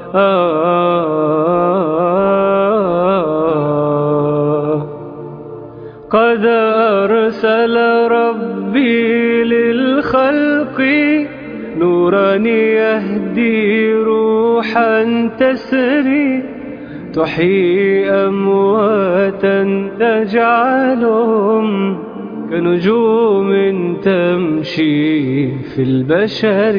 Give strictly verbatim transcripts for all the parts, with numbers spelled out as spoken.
قد أرسل ربي للخلق نورا يهدي روحا تسري تحيي أمواتا تجعلهم كنجوم تمشي في البشر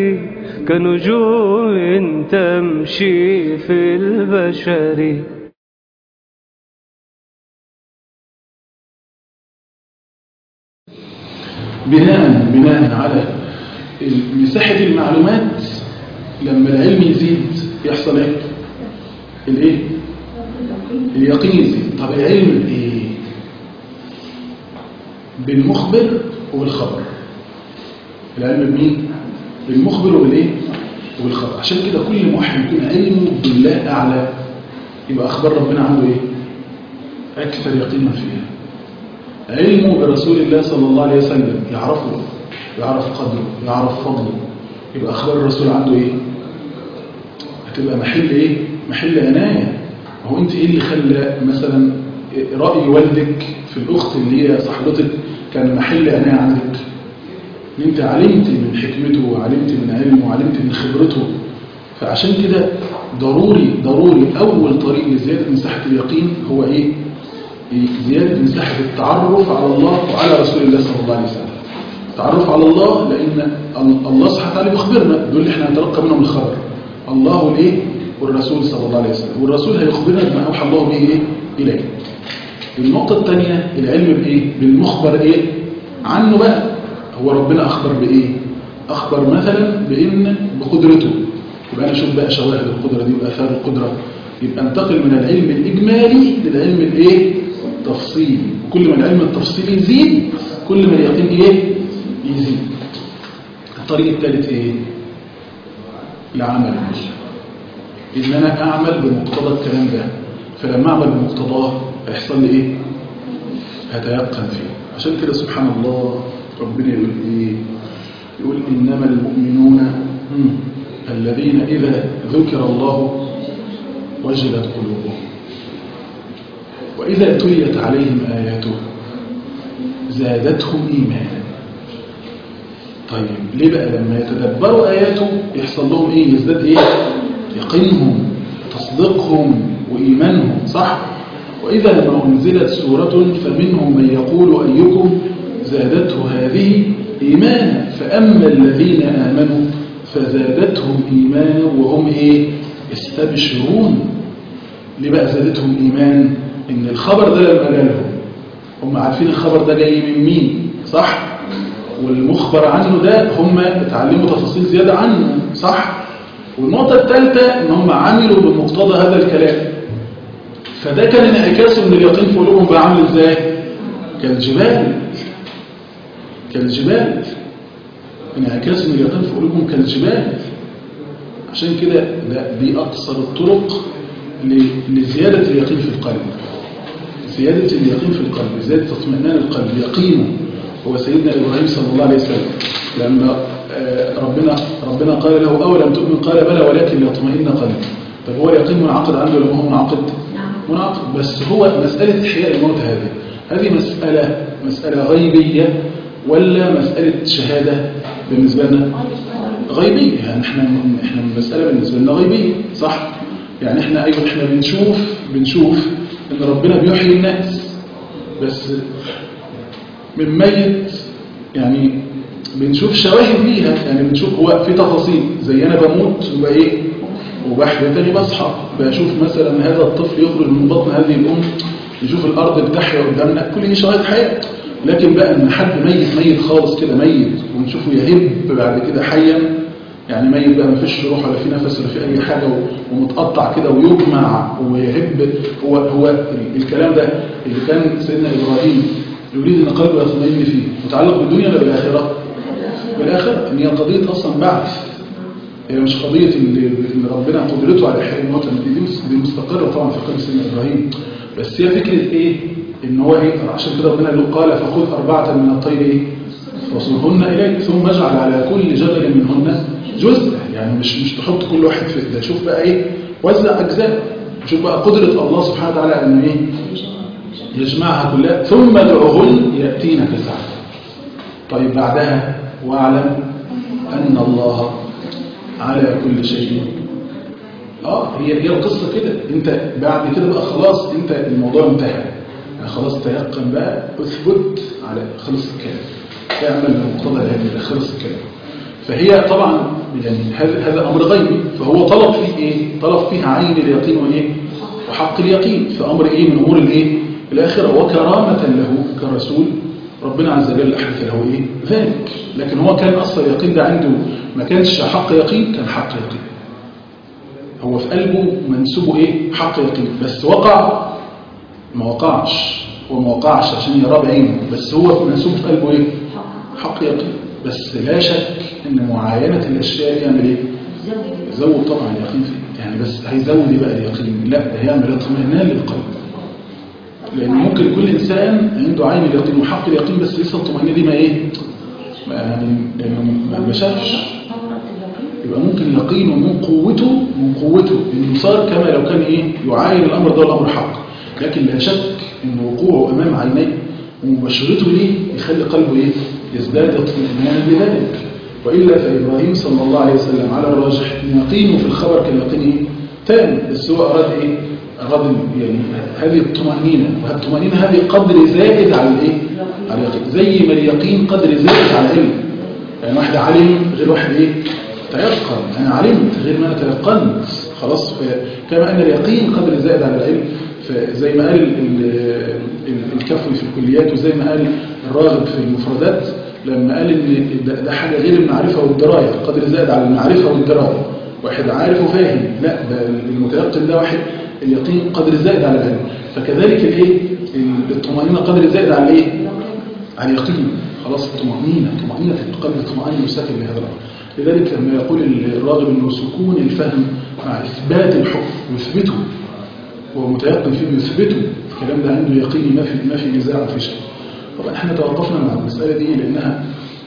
كنجوم تمشي في البشر. بناء بناء على مساحة المعلومات لما العلم يزيد يحصل ايه؟ الايه؟ اليقين يزيد. طب العلم بايه؟ بالمخبر وبالخبر. العلم بمين؟ بالمخبر وبالايه؟ وبالخبر. عشان كده كل موحد يكون علمه بالله اعلى يبقى اخبار ربنا عنده ايه؟ اكثر يقينا فيها. علمه برسول الله صلى الله عليه وسلم يعرفه، يعرف قدره، يعرف فضله، يبقى اخبار الرسول عنده ايه؟ هتبقى محل ايه؟ محل عنايه. هو انت ايه اللي خلى مثلا راي والدك في الاخت اللي هي صاحبتك كان محل عنايه عندك؟ ان انت علمت من حكمته وعلمت من علمه وعلمت من خبرته. فعشان كده ضروري ضروري اول طريق لزياده مساحه اليقين هو ايه؟ زيادة مساحة التعرف على الله وعلى رسول الله صلى الله عليه وسلم. التعرف على الله لأن الله سبحانه وتعالى بيخبرنا، دول اللي احنا نتلقى منهم الخبر. الله والايه؟ والرسول صلى الله عليه وسلم. والرسول هيخبرنا بما أوحى الله به ايه؟ إليه. النقطة الثانية العلم بإيه؟ بالمخبر ايه؟ عنه بقى. هو ربنا أخبر بإيه؟ أخبر مثلا بإن بقدرته. يبقى أنا أشوف بقى شواهد القدرة دي وآثار القدرة. يبقى انتقل من العلم الإجمالي للعلم الايه؟ تفصيلي. كل ما العلم التفصيلي يزيد كل ما اليقين ايه؟ يزيد. الطريق الثالث ايه؟ العمل به. ان انا اعمل بمقتضى الكلام ده. فلما اعمل بمقتضاه هيحصل لي ايه؟ هتيقن فيه. عشان كده سبحان الله ربنا يقول ايه؟ يقول انما المؤمنون الذين اذا ذكر الله وجلت قلوبهم وإذا تليت عليهم آياته زادتهم إيمانا. طيب ليه بقى لما يتدبروا آياته يحصل لهم إيه؟ يزداد إيه؟ يقينهم تصديقهم وإيمانهم، صح؟ وإذا ما أنزلت سورة فمنهم من يقول أيكم زادته هذه إيمانا فأما الذين آمنوا فزادتهم إيمانا وهم إيه؟ يستبشرون. ليه بقى زادتهم إيمان؟ إن الخبر ده لما جالهم هم عارفين الخبر ده جاي من مين، صح؟ والمخبر عنه ده هم اتعلموا تفاصيل زيادة عنه، صح؟ والنقطة الثالثة إن هم عملوا بمقتضى هذا الكلام. فده كان انعكاسه من اليقين في قلوبهم بقى عامل إزاي؟ كالجبال. كالجبال. انعكاسه من اليقين في قلوبهم كالجبال. عشان كده ده دي أقصر الطرق لزيادة اليقين في القلب. زيادة اليقين في القلب، زيادة اطمئنان القلب، يقينه. هو سيدنا إبراهيم صلى الله عليه وسلم لما ربنا ربنا قال له أولم تؤمن؟ قال بلى ولكن ليطمئن قلبي. طب هو اليقين منعقد عنده ولا هو منعقد؟ منعقد. بس هو مسألة إحياء الموت هذه هذه مسألة مسألة غيبية ولا مسألة شهادة بالنسبة لنا؟ غيبية. يعني احنا احنا المسألة بالنسبة لنا غيبية، صح؟ يعني احنا ايوه احنا بنشوف بنشوف ان ربنا بيحيي الناس بس من ميت، يعني بنشوف شواهد ليها. يعني بنشوف هو في تفاصيل زي انا بموت وبقى ايه وبحيا تاني بصحى، بشوف مثلا هذا الطفل يخرج من بطن هذه الام، نشوف الارض بتحيا قدامنا، كل دي شواهد حياه. لكن بقى ان حد ميت ميت خالص كده ميت ونشوفه يهب بعد كده حيا، يعني ميت بقى ما فيش روح ولا في نفس ولا في اي حاجه ومتقطع كده ويجمع ويهب. هو هو الكلام ده اللي كان سيدنا ابراهيم يريد ان قلبه يطمئن فيه متعلق بالدنيا ولا بالاخره؟ بالاخره. ان هي قضيه اصلا بعث، هي مش قضيه ان ربنا قدرته على احياء الموتى، دي مستقره طبعا في قلب سيدنا ابراهيم. بس هي فكره ايه؟ ان هو ايه؟ عشان كده ربنا قال فخذ اربعه من الطير ايه؟ فصلهن إليك ثم اجعل على كل جبل منهن جزء. يعني مش مش تحط كل واحد في ده، شوف بقى إيه، وزع أجزاء. شوف بقى قدرة الله سبحانه وتعالى أنه إيه يجمعها كلها. ثم ادعوهن يأتينك سعيا. طيب بعدها واعلم أن الله على كل شيء. اه هي هي القصة كده. انت بعد كده بقى خلاص انت الموضوع انتهى، يعني خلاص تيقن بقى، اثبت على خلص الكلام، اعمل بمقتضى العلم ده، خلص الكلام. فهي طبعا يعني هذا هذا امر غيبي، فهو طلب فيه ايه؟ طلب فيه عين اليقين وايه؟ وحق اليقين، في امر ايه من امور الايه؟ الاخره، وكرامة له كرسول ربنا عز وجل احدث له ايه؟ ذلك. لكن هو كان اصلا اليقين ده عنده ما كانش حق يقين، كان حق يقين. هو في قلبه منسوبه ايه؟ حق يقين، بس وقع ما وقعش، هو ما وقعش عشان يراه بعينه، بس هو منسوب في قلبه ايه؟ حق يقين. بس لا شك ان معاينة الاشياء يعمل ايه؟ يزود طبعا اليقين فيه، يعني بس هيزود ايه بقى اليقين؟ لا ده هيعمل اطمئنان للقلب. لان ممكن كل انسان عنده عين اليقين وحق اليقين، بس لسه الطمأنينة دي ما ايه؟ ما يعني ما شافش. يبقى ممكن يقينه من قوته من قوته انه صار كما لو كان ايه؟ يعاين الامر ده الامر حق. لكن لا شك ان وقوعه امام عينيه ومباشرته ليه يخلي قلبه ايه؟ يزداد اطمئنانا بذلك. والا فابراهيم صلى الله عليه وسلم على الراجح يقينه في الخبر كاليقين ايه؟ تام، بس هو اراد ايه؟ اراد يعني هذه الطمأنينة، والطمأنينة هذه قدر زائد على الايه؟ على اليقين. زي ما اليقين قدر زائد على العلم. يعني واحد علم غير واحد ايه؟ تيقن. انا علمت غير ما انا تيقنت. خلاص. كما ان اليقين قدر زائد على العلم، فزي ما قال الكفوي في الكليات، وزي ما قال الراغب في المفردات لما قال ان ده حاجه غير المعرفه والدرايه، قدر زائد على المعرفه والدرايه. واحد عارف وفاهم، لا ده المتيقن ده واحد اليقين قدر زائد على العلم. فكذلك الايه؟ الطمأنينة قدر زائد على الايه؟ على اليقين. خلاص. الطمأنينة طمأنينة القلب، طمأنينة مساكن لهذا الامر. لذلك لما يقول الراغب انه سكون الفهم مع اثبات الحكم ويثبته، وهو متيقن فيه ويثبته، الكلام ده عنده يقيني، ما في ما في نزاع وفي شيء. طبعا احنا توقفنا مع المساله دي لانها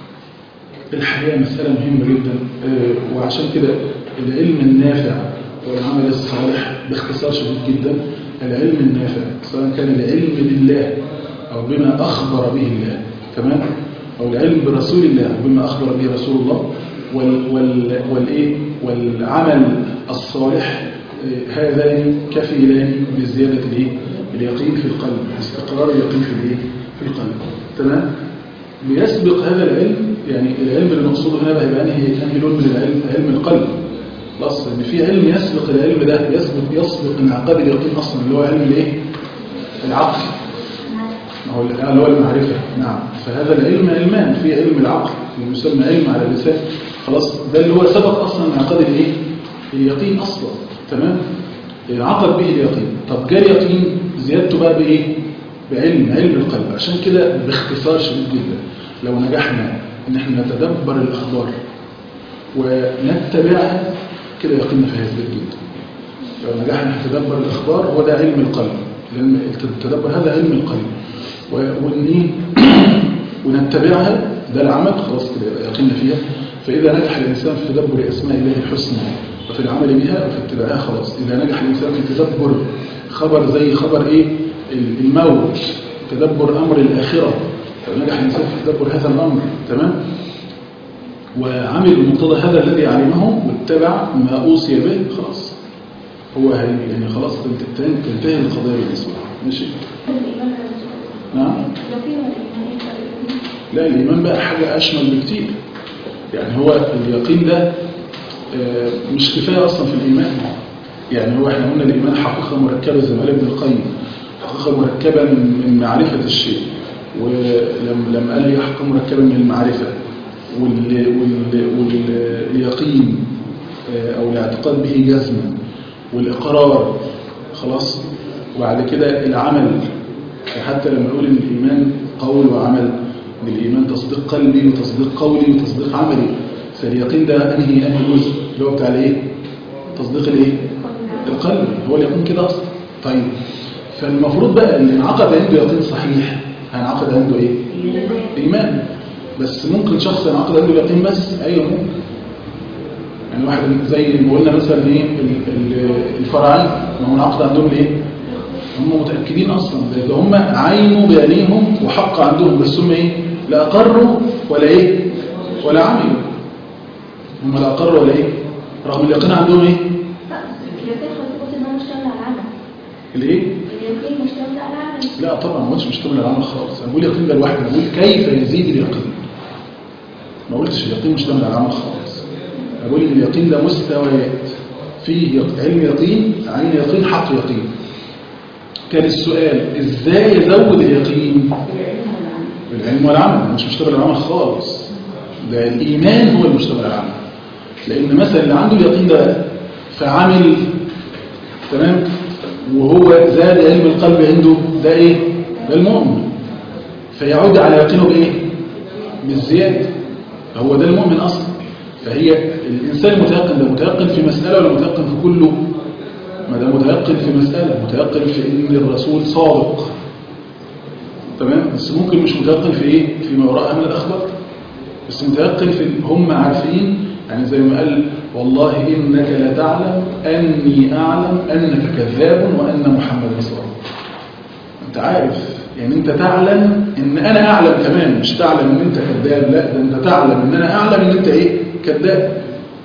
الحقيقه مساله مهمه جدا، وعشان كده العلم النافع والعمل الصالح باختصار شديد جدا، العلم النافع سواء كان العلم بالله او بما اخبر به الله، تمام، او العلم برسول الله بما اخبر به رسول الله، وال وال والايه والعمل الصالح، هذان كفيلان بزياده الايه اليقين في القلب، استقرار اليقين في الايه في القلب، تمام. بيسبق هذا العلم، يعني العلم اللي نقصده هنا بقى يبقى انهي انهي لون من العلم؟ علم القلب. خلاص. ان في علم يسبق العلم ده، يسبق يسبق انعقاد اليقين اصلا، اللي هو علم الايه العقل، هو اللي هو المعرفه. نعم. فهذا العلم علمان، في علم العقل يسمى علم على اللسان، خلاص، ده اللي هو سبق اصلا انعقاد الايه اليقين اصلا، تمام، انعقد به اليقين. طب جاء اليقين زيادته بقى بايه؟ بعلم علم القلب. عشان كده باختصار شديد جدا، لو نجحنا ان احنا نتدبر الاخبار ونتبعها كده يقيننا فيها يزداد جدا. لو نجحنا نتدبر الاخبار، هو ده علم القلب، لان التدبر هذا علم القلب، ونيه ونتبعها، ده العمل، خلاص كده يبقى يقيننا فيها. فاذا نجح الانسان في تدبر اسماء الله الحسنى وفي العمل بها وفي اتباعها، خلاص. اذا نجح الانسان في تدبر خبر زي خبر ايه الموت، تدبر امر الاخره، فنجح الانسان في تدبر هذا الامر، تمام، وعمل بمقتضى هذا الذي علمه واتبع ما اوصي به، خلاص هو يعني خلاص تنتهي القضيه بالنسبه له. ماشي. نعم. لا، الايمان بقى حاجه اشمل بكتير. يعني هو اليقين ده مش كفايه اصلا في الايمان. يعني هو احنا قلنا الايمان حقيقه مركبه زي ما قال ابن القيم، حقيقه مركبه من معرفه الشيء، ولما قال لي حقيقه مركبه من المعرفه واليقين او الاعتقاد به جزما والاقرار، خلاص، وبعد كده العمل. حتى لما نقول ان الايمان قول وعمل، ان الايمان تصديق قلبي وتصديق قولي وتصديق عملي، فاليقين ده انهي انهي جزء اللي هو بتاع الايه تصديق الايه القلب، هو اليقين كده اصلا. طيب، فالمفروض بقى اللي انعقد عنده يقين صحيح هينعقد عنده ايه ايمان. بس ممكن شخص ينعقد عنده اليقين بس. ايوه ممكن. يعني واحد زي ما قلنا مثلا ايه الفراعنه، ما هو منعقد عندهم ليه؟ هم متاكدين اصلا ده هم عينوا بعينيهم وحق عندهم، بس هم ايه؟ لا اقروا ولا ايه؟ ولا عملوا. هم لا اقروا ولا ايه؟ رغم اليقين عندهم ايه؟ اليقين خطوط انه مشتمل على العمل. الايه؟ اليقين مشتمل على العمل. لا طبعا ما قلتش مشتمل على العمل خالص. انا بقول يقين ده لوحده، انا بقول كيف يزيد اليقين. ما قلتش اليقين مشتمل على العمل خالص. انا بقول ان اليقين ده مستويات، فيه علم يقين، عين يقين، حق يقين. كان السؤال ازاي يزود اليقين؟ بالعلم والعمل. مش مشتمل على العمل خالص، ده الايمان هو المشتمل على العمل. لان مثلا اللي عنده اليقين ده فعمل تمام وهو زاد علم القلب عنده، ده ايه؟ ده المؤمن. فيعود على يقينه بايه؟ بالزياده. هو ده المؤمن اصلا. فهي الانسان المتيقن ده متيقن في مساله ولا متيقن في كله؟ ما ده متيقن في مساله، متيقن في ان الرسول صادق تمام، بس ممكن مش متيقن في ايه؟ فيما وراءها من الاخبار. بس متيقن في هم عارفين، يعني زي ما قال والله انك لتعلم اني اعلم انك كذاب وان محمدا صادق. انت عارف، يعني انت تعلم ان انا اعلم كمان، مش تعلم ان انت كذاب، لا ده انت تعلم ان انا اعلم ان انت ايه؟ كذاب.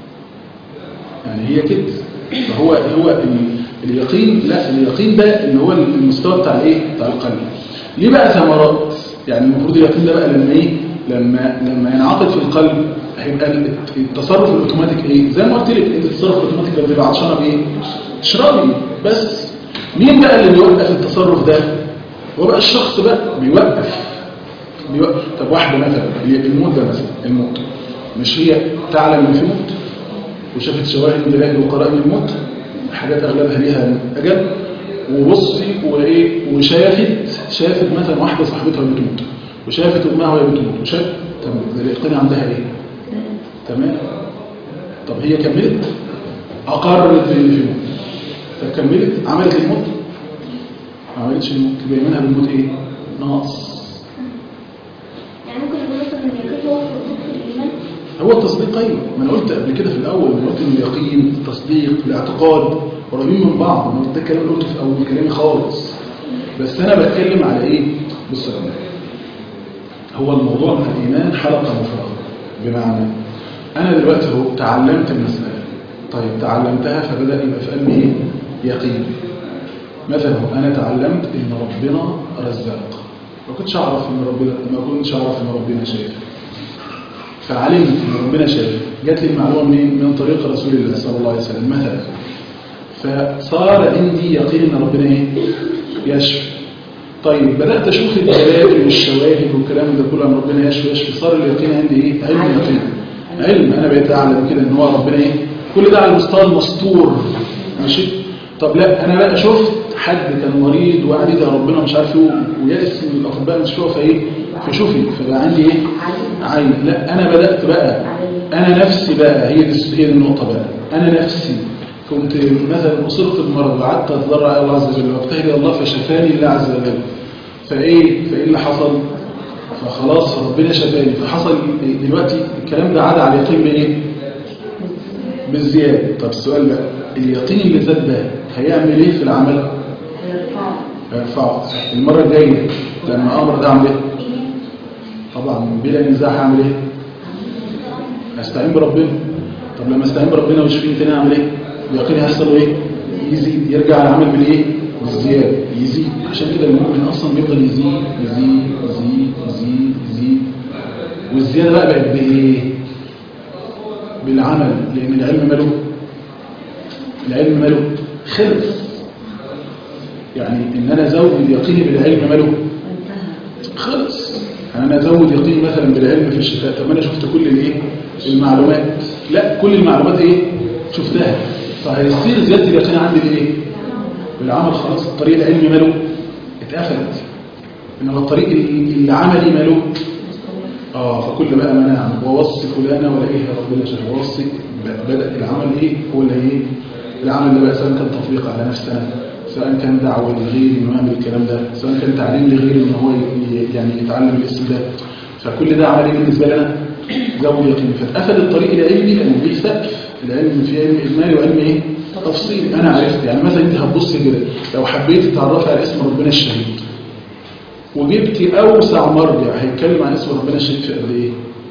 يعني هي كده. فهو هو اليقين، لا اليقين ده اللي هو المستوى بتاع الايه؟ بتاع القلب. ليه بقى ثمرات؟ يعني المفروض اليقين ده بقى لما ايه؟ لما لما ينعقد في القلب هيبقى التصرف الاوتوماتيك ايه؟ زي ما قلت لك انت التصرف الاوتوماتيك لما تبقى عطشانه بايه؟ اشربي بس. مين بقى اللي بيوقف التصرف ده؟ هو بقى الشخص بقى بيوقف بيوقف. طب واحده مثلا الموت ده مثلا، الموت مش هي تعلم ان في موت وشافت شواهد دلائل وقرائن الموت، حاجات اغلبها ليها اجل، وبصي وايه وشافت شافت مثلا واحده صاحبتها بتموت وشافت امها وهي بتموت وشافت، طب ده اليقين عندها ايه؟ تمام. طب هي كملت اقرت بان في موت، فكملت عملت الموت؟ ما عملتش الموت، يبقى ايمانها بالموت ايه؟ ناقص. يعني ممكن يكون مثلا اليقين هو في الايمان. هو التصديق. ايوه ما انا قلت قبل كده في الاول، انا قلت ان اليقين التصديق الاعتقاد قريبين من بعض. انا ده الكلام اللي قلته في اول كلامي خالص، بس انا بتكلم على ايه؟ بص يا جماعه، هو الموضوع من الايمان حلقه مفرغه. بمعنى انا دلوقتي اهو تعلمت المساله، طيب تعلمتها فبدا يبقى في قلبي ايه؟ يقين. مثلا انا تعلمت ان ربنا رزاق، ما كنتش اعرف ان ربنا ما كنتش اعرف ان ربنا شايف، فعلمت ان ربنا شايف. جات لي المعلومه منين؟ من طريق رسول الله صلى الله عليه وسلم مثلا. فصار عندي يقين ان ربنا ايه؟ يشفي. طيب بدات اشوف الدلائل والشواهد والكلام ده كله عن ربنا يشفي يشفي، صار اليقين عندي ايه؟ علم يقين. علم انا بقيت اعلم كده ان هو ربنا ايه؟ كل ده على المستوى المسطور ماشي. طب لا انا بقى شفت حد كان مريض وقعد يدعي ربنا مش عارف ايه ويأس من الاطباء مش شوفه ايه؟ فشوفي فبقى عندي ايه؟ عين. لا انا بدات بقى انا نفسي بقى، هي دي هي النقطه بقى. انا نفسي كنت مثلا اصبت بمرض وقعدت اتضرع الى الله عز وجل وابتهل الى الله فشفاني الله عز وجل، فايه فايه اللي حصل؟ فخلاص ربنا شفاني، فحصل دلوقتي الكلام ده عاد على اليقين بايه؟ بالزياده. طب السؤال بقى، اليقين اللي زاد ده هيعمل ايه في العمل؟ هيرفعه. المره الجايه لما امر ده اعمل ايه؟ طبعا بلا نزاع هعمل ايه؟ استعين بربنا. طب لما استعين بربنا ويشفيني تاني اعمل ايه؟ اليقين هيحصل له ايه؟ يزيد. يرجع العمل بالايه؟ بالزياده. يزيد. عشان كده المؤمن اصلا بيفضل يزيد يزيد يزيد يزيد يزيد. والزياده بقى بقت بايه؟ بالعمل. لان العلم ماله؟ العلم ماله؟ خلص. يعني ان انا ازود يقيني بالعلم ماله؟ خلص. يعني انا ازود يقيني مثلا بالعلم في الشفاء، طب انا شفت كل الايه؟ المعلومات. لا كل المعلومات ايه؟ شفتها. فهيصير زياده اليقين عندي بايه؟ بالعمل. خلاص الطريق العلمي ماله؟ اتقفلت. انما الطريق العملي ماله؟ اه فكل بقى ما نعم ووصي فلانه ولا ايه يا ربنا شاف ووصي، بدا العمل ايه؟ هو اللي ايه؟ العمل ده بقى سواء كان تطبيق على نفسنا، سواء كان دعوه لغيري انه يعمل الكلام ده، سواء كان تعليم لغيري ان هو يعني يتعلم الاستمداد. فكل ده عمل ايه بالنسبه لنا؟ زود يقين. فاتقفل الطريق العلمي لانه فيه سقف. العلم فيه علم اجمالي وعلم ايه؟ تفصيلي. انا عرفت يعني مثلا انت هتبص كده لو حبيت تتعرفي على اسم ربنا الشهيد وجبتي اوسع مرجع هيتكلم عن اسم ربنا الشهيد في قد ايه؟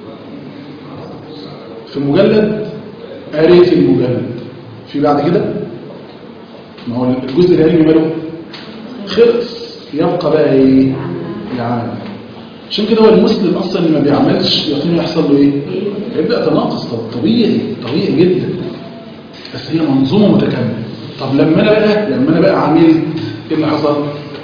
في مجلد قريت المجلد في بعد كده ما هو الجزء العلمي ماله خلص يبقى بقى ايه؟ العمل. عشان كده هو المسلم اصلا اللي ما بيعملش يقين يحصل له ايه؟ يبدا تناقص. طب طبيعي طبيعي جدا بس هي منظومه متكامله. طب لما انا بقى لما انا بقى عملت ايه اللي حصل؟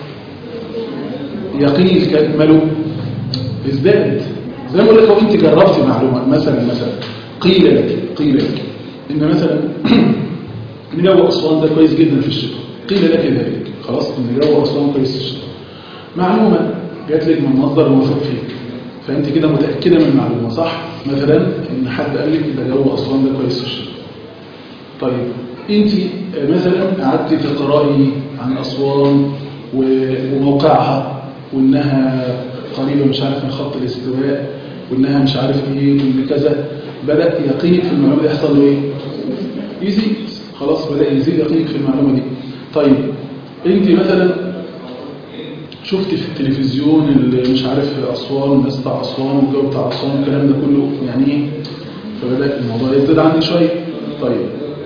يقيني ماله ازداد. زي ما بقول لك لو انت جربتي معلومه مثلا مثلا قيل لك قيل لك ان مثلا ان جو اسوان ده كويس جدا في الشتاء، قيل لك ذلك خلاص ان جو اسوان كويس في الشتاء، معلومه جات لك من مصدر موثوق فيه فانت كده متاكده من المعلومه صح. مثلا ان حد قال لك ده جو اسوان ده كويس في الشتاء. طيب انت مثلا قعدتي تقراي عن اسوان وموقعها وانها قريبه مش عارف من خط الاستواء وانها مش عارف ايه وان كذا، بدا يقينك في المعلومه دي يحصل له ايه؟ يزيد. خلاص بدا يزيد يقينك في المعلومه دي. طيب انت مثلا شفت في التلفزيون اللي مش عارف اسوان والناس بتاع اسوان والجو بتاع اسوان والكلام ده كله يعني ايه؟ فبدا الموضوع يزيد عندك شويه. طيب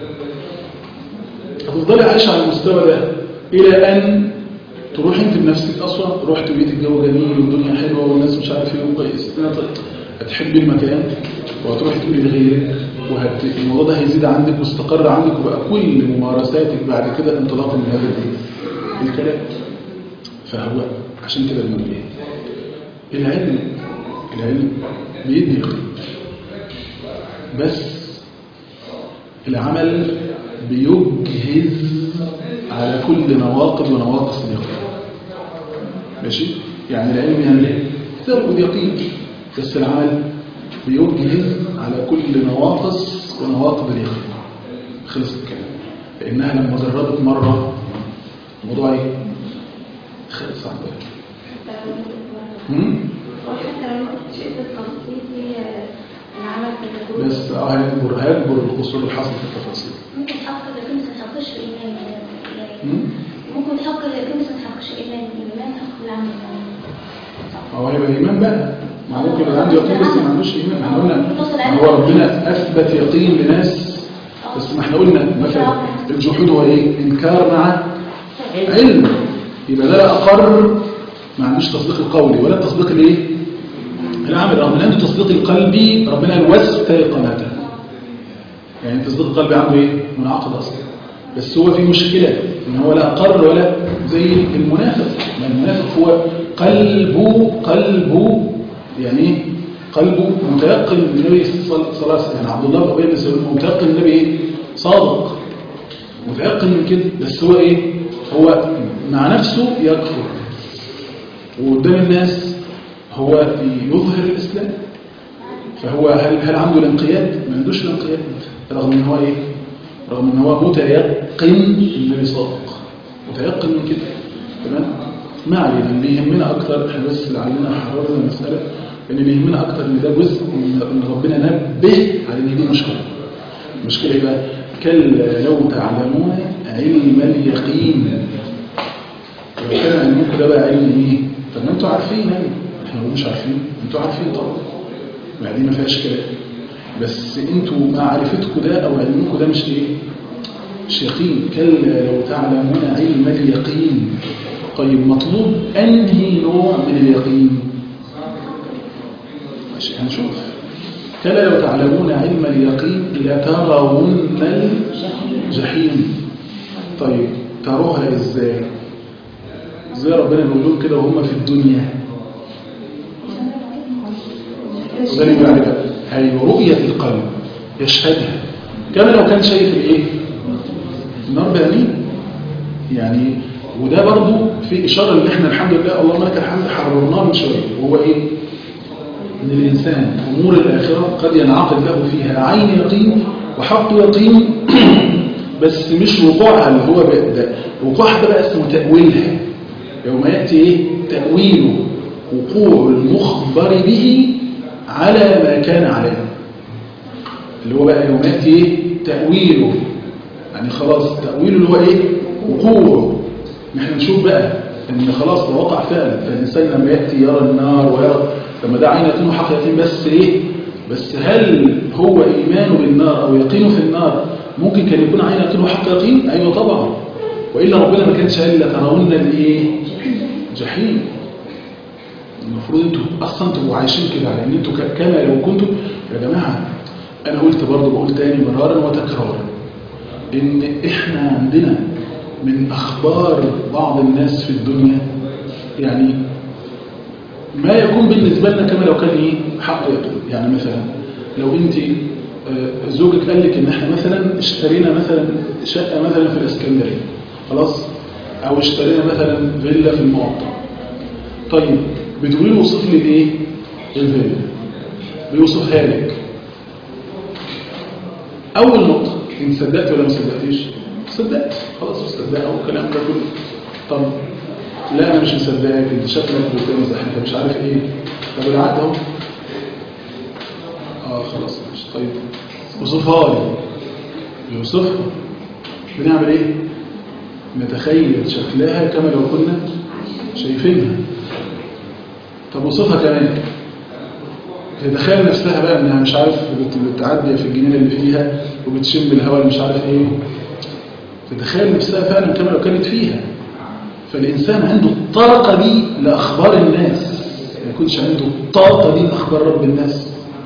هتفضلي عايشه على المستوى ده الى ان تروح انت بنفسك اصلا رحت بيت الجو جميل والدنيا حلوه والناس مش عارف ايه وكويس، هتحبي المكان وهتروحي تقولي لغيرك والموضوع ده هيزيد عندك واستقر عندك وبقى كل ممارساتك بعد كده انطلاقا من هذا الكلام. فهو عشان كده بنقول ايه؟ العلم العلم بيدي يقين بس العمل بيجهز على كل نواقض ونواقص اليقين. ماشي؟ يعني العلم يعمل ايه؟ يزود يقين بس العمل بيجهز على كل نواقص ونواقض اليقين. خلص الكلام. لانها لما جربت مره الموضوع ايه؟ خلص عندها. امم وحتى لو ما كنتش قدرت تفصيلي العمل كده بس اه هيكبر هيكبر القصور الحاصل في التفاصيل. ممكن تحقق لكن ما تحققش ايمان يعني ممكن تحقق لكن ما تحققش ايمان الايمان تحقق العمل. هو هيبقى ايمان بقى ما ممكن يبقى عنده يقين بس ما عندوش ايمان. احنا قلنا هو ربنا اثبت يقين لناس بس ما احنا قلنا مثلا الجحود هو ايه؟ انكار مع علم. يبقى ده لا اقر ما عندوش تصديق القولي ولا التصديق الايه؟ العمل. رغم ان عنده تصديق القلبي ربنا قال واستيقنته. يعني التصديق القلبي عنده ايه؟ منعقد اصلا بس هو في مشكله ان هو لا اقر ولا زي المنافق. ما المنافق هو قلبه قلبه يعني ايه؟ قلبه متيقن بالنبي صلى الله عليه وسلم. يعني عبد الله بن ابي سلول متيقن بالنبي ايه؟ صادق متيقن من كده بس هو ايه؟ هو مع نفسه يكفر وقدام الناس هو يظهر الإسلام. فهو هل هل عنده الانقياد؟ ما عندوش الانقياد رغم ان هو ايه؟ رغم ان هو متيقن النبي صادق متيقن من كده. تمام؟ ما علينا اللي يهمنا اكتر احنا بس اللي علينا حررنا المساله ان اللي يهمنا اكتر ان ده جزء ان ربنا نبه على ان دي مشكله. المشكله ايه بقى؟ كلا لو تعلمون علم اليقين. لو كان علمكم ده بقى علم ايه؟ طب ما انتوا عارفين يعني احنا مش عارفين انتوا عارفين طبعا ما دي ما فيهاش كلام بس انتوا معرفتكم ده او علمكم ده مش ايه؟ مش يقين. كلا لو تعلمون علم اليقين. طيب مطلوب انهي نوع من اليقين؟ ماشي هنشوف. كلا لو تعلمون علم اليقين لترون الجحيم. طيب تروها ازاي؟ زي ربنا بيقول لهم كده وهم في الدنيا وذلك يعني هي رؤية القلب يشهدها كما لو كان شايف الايه؟ النار بعينيه. يعني وده برضو في إشارة اللي احنا الحمد لله اللهم لك الحمد حررناه من شوية وهو ايه؟ ان الإنسان أمور الآخرة قد ينعقد له فيها عين يقين وحق يقين بس مش وقوعها اللي هو ده وقوعها ده بقى اسمه تأويلها. يوم يأتي ايه؟ تأويله وقوع المخبر به على ما كان عليه، اللي هو بقى يوم يأتي إيه؟ تأويله، يعني خلاص تأويله اللي هو إيه؟ وقوعه. نحن نشوف بقى إن خلاص ده وقع فعلا، فالإنسان لما يأتي يرى النار ويرى، لما ده عين يقين وحق يقين، بس إيه؟ بس هل هو إيمانه بالنار أو يقينه في النار ممكن كان يكون عين يقين وحق يقين؟ أيوة طبعا، وإلا ربنا ما كانش قال لترون الإيه؟ جحيم. المفروض انتوا اصلا تبقوا عايشين كده، على ان انتوا كما لو كنتوا يا جماعه. انا قلت برضه بقول تاني مرارا وتكرارا ان احنا عندنا من اخبار بعض الناس في الدنيا يعني ما يكون بالنسبه لنا كما لو كان ايه حق يقين. يعني مثلا لو انت زوجك قال لك ان احنا مثلا اشترينا مثلا شقه مثلا في الاسكندريه خلاص، او اشترينا مثلا فيلا في المقطم، طيب بتقولي له وصف لي الايه الفيلا، بيوصفها لك. اول نقطه انت صدقت ولا ما صدقتيش؟ صدقت خلاص، مصدقه والكلام ده كله. طب لا انا مش مصدقك، انت شكلك بتمزح، انت مش عارف ايه. طب العقد اهو، اه خلاص ماشي، طيب وصفها لي. بيوصفها، بنعمل ايه؟ نتخيل شكلها كما لو كنا شايفينها. طب وصفها كمان، تتخيل نفسها بقى انها مش عارف بتعدي في الجنينه اللي فيها وبتشم الهواء اللي مش عارف ايه، تتخيل نفسها فعلا كما لو كانت فيها. فالانسان عنده الطاقه دي لاخبار الناس، ما يكونش عنده الطاقه دي لاخبار رب الناس.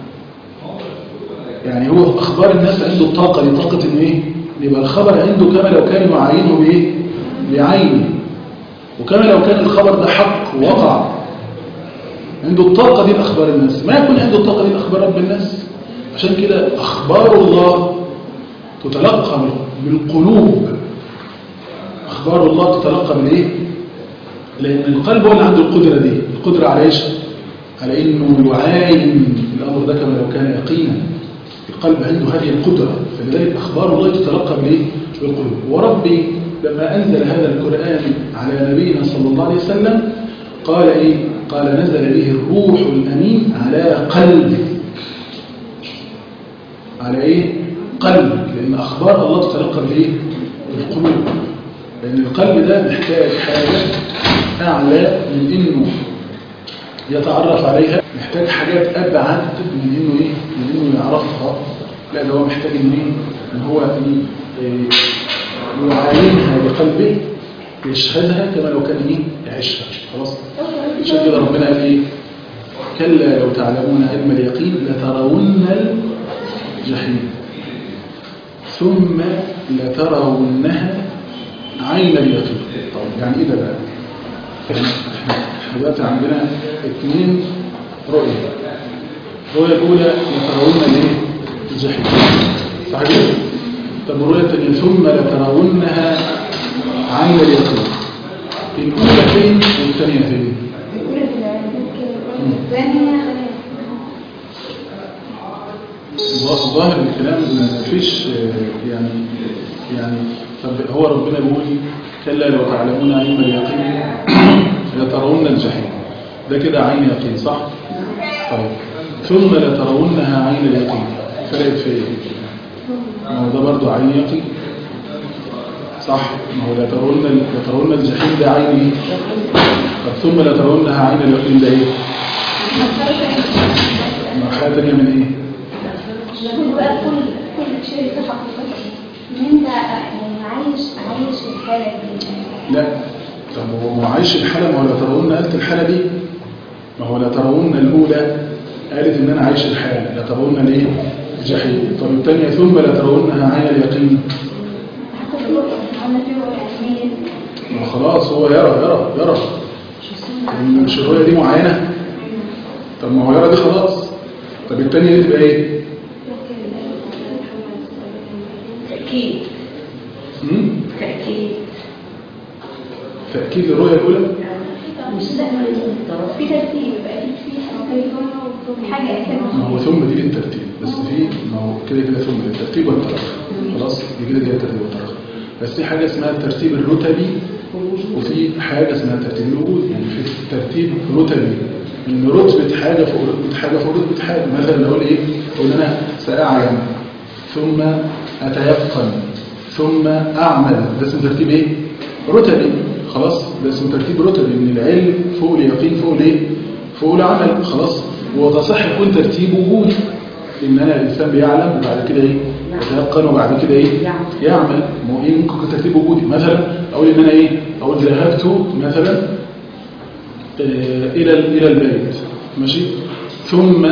يعني هو اخبار الناس عنده الطاقه دي، طاقه انه ايه؟ يبقى الخبر عنده كما لو كان يعاينه بايه؟ بعينه، وكما لو كان الخبر ده حق ووقع. عنده الطاقة دي لأخبار الناس، ما يكون عنده الطاقة دي لأخبار رب الناس. عشان كده أخبار الله تتلقى بالقلوب، أخبار الله تتلقى بالإيه؟ لأن القلب هو اللي عنده القدرة دي، القدرة على إيش؟ على إنه يعاين الأمر ده كما لو كان يقينا. القلب عنده هذه القدرة، فلذلك أخبار الله تتلقى بالإيه؟ بالقلوب. وربي لما أنزل هذا القرآن على نبينا صلى الله عليه وسلم قال إيه؟ قال نزل به الروح الأمين على قلبك. على إيه؟ قلبك، لأن أخبار الله تتلقى بإيه؟ بالقلوب. لأن القلب ده محتاج حاجة أعلى من إنه يتعرف عليها، محتاج حاجات أبعد من إنه إيه؟ من إنه يعرفها. لا ده هو محتاج إنه إيه؟ إن هو إيه؟ يعاينها بقلبه، يشهدها كما لو كان إيه؟ يعيشها. خلاص؟ عشان كده ربنا قال ايه؟ كلا لو تعلمون علم اليقين لترون الجحيم ثم لترونها عين اليقين. طيب يعني ايه ده بقى؟ احنا احنا دلوقتي عندنا اثنين رؤيه. الرؤيه الاولى لترون الايه؟ الجحيم، صح كده؟ طب الرؤيه الثانيه ثم لترونها عين اليقين. الاولى فين والثانيه فين؟ ظاهر الكلام ما فيش يعني يعني طب هو ربنا بيقول كلا لو تعلمون علم اليقين لترون الجحيم، ده كده عين يقين صح؟ طيب ثم لترونها عين اليقين، فرقت في ايه؟ ما هو ده برضه عين يقين صح؟ ما هو لترون لترون الجحيم ده عين ايه؟ طب ثم لترونها عين اليقين ده ايه؟ مرحلة تانية من ايه؟ بقى كل كل شيء في حقيقته ان انت يعني عايش عايش الحالة دي. لا طب هو عايش الحالة، ما هو لا ترون قالت الحالة دي، ما هو لا ترون الأولى قالت ان انا عايش الحالة، لا ترون الايه؟ الجحيم. طب الثانية ثم لا ترونها عين اليقين، ما خلاص هو يرى يرى يرى مش الرؤية دي معينة. طب ما هو يرى دي خلاص. طب الثانية دي تبقى ايه؟ تأكيد. امم تأكيد. تأكيد للرؤية الأولى؟ مش لا في ترتيب بقى في حاجة أكثر. ما هو ثم دي للترتيب، بس في ما هو كده كده ثم للترتيب والتراخي. خلاص دي كده كده الترتيب والتراخي. بس في حاجة اسمها الترتيب الرتبي وفي حاجة اسمها ترتيب الوجود. يعني في ترتيب رتبي ان رتبه حاجه فوق رتبه حاجه فوق رتبه حاجه. مثلا اقول ايه؟ اقول انا ساعلم ثم اتيقن ثم اعمل، ده اسمه ترتيب ايه؟ رتبي. خلاص، ده اسمه ترتيب رتبي، ان العلم فوق اليقين فوق الايه؟ فوق العمل. خلاص، وتصح يكون ترتيب وجودي، ان انا الانسان بيعلم وبعد كده ايه؟ يتيقن وبعد كده ايه؟ يعمل. مو ايه ممكن يكون ترتيب وجودي. مثلا اقول ان انا ايه؟ اقول ذهبت مثلا الى الى البيت، ماشي، ثم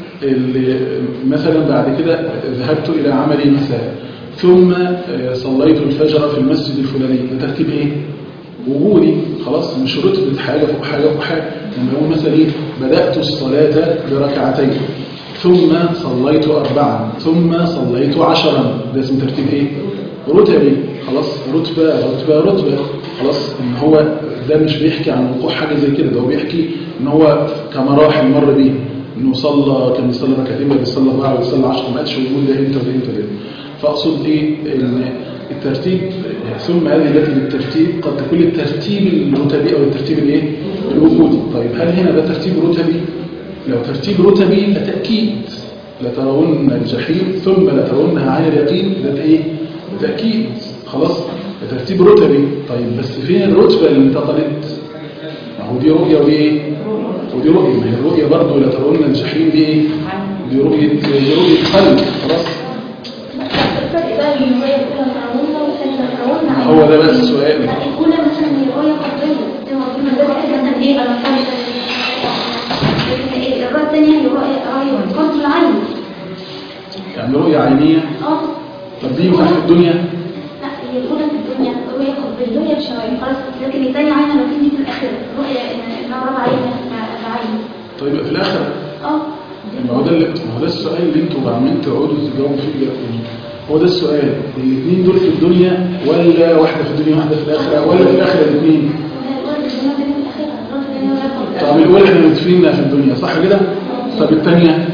مثلا بعد كده ذهبت الى عملي مساء، ثم صليت الفجر في المسجد الفلاني. ده ترتيب ايه؟ وجودي. خلاص، مش رتبة حاجة فوق حاجة فوق حاجة. لما يقول مثلا ايه؟ بدأت الصلاة بركعتين ثم صليت أربعا ثم صليت عشرا، ده اسم ترتيب ايه؟ رتبي. خلاص، رتبة رتبة رتبة. خلاص، ان هو ده مش بيحكي عن وقوع حاجة زي كده، ده هو بيحكي ان هو كمراحل مر بيه، انه صلى كان بيصلي ركعتين بعد بيصلي أربعة بيصلي عشرة، ما قالش وجود ده امتى وده امتى ده. فاقصد ايه؟ ان الترتيب ثم هذه التي للترتيب قد تكون الترتيب الرتبي او الترتيب الايه؟ الوجودي. طيب هل هنا ده ترتيب رتبي؟ لو ترتيب رتبي لتأكيد، لترون الجحيم ثم لترونها عين اليقين، ده ايه؟ تأكيد. خلاص، ده ترتيب رتبي. طيب بس فين الرتبة اللي انتقلت؟ ما هو دي رؤية ودي ايه؟ ودي رؤية. ما هي الرؤية برضه لترون الجحيم دي ايه؟ دي رؤية، دي رؤية قلب. خلاص، هو ده بس السؤال. الأولى مثلا هي رؤية قلبية، مثلا ايه؟ الرؤية الثانية هي رؤية قلب العين، يعني رؤية عينية. اه طب دي ينفع في الدنيا؟ لا، هي الأولى في الدنيا رؤية قلبية، الدنيا بشرعية خلاص، لكن الثانية عين لكن دي في الآخرة رؤية إنها رأى عين بعين. طيب في الآخرة؟ اه ما هو ده اللي ما هو ده السؤال اللي انتوا عمالين تقعدوا تجاوبوا فيه. هو ده السؤال، الاثنين دول في الدنيا ولا واحدة في الدنيا واحدة في الآخرة ولا في الآخرة الاثنين؟ طب الأولى احنا متفقين في الدنيا صح كده؟ طب الثانية؟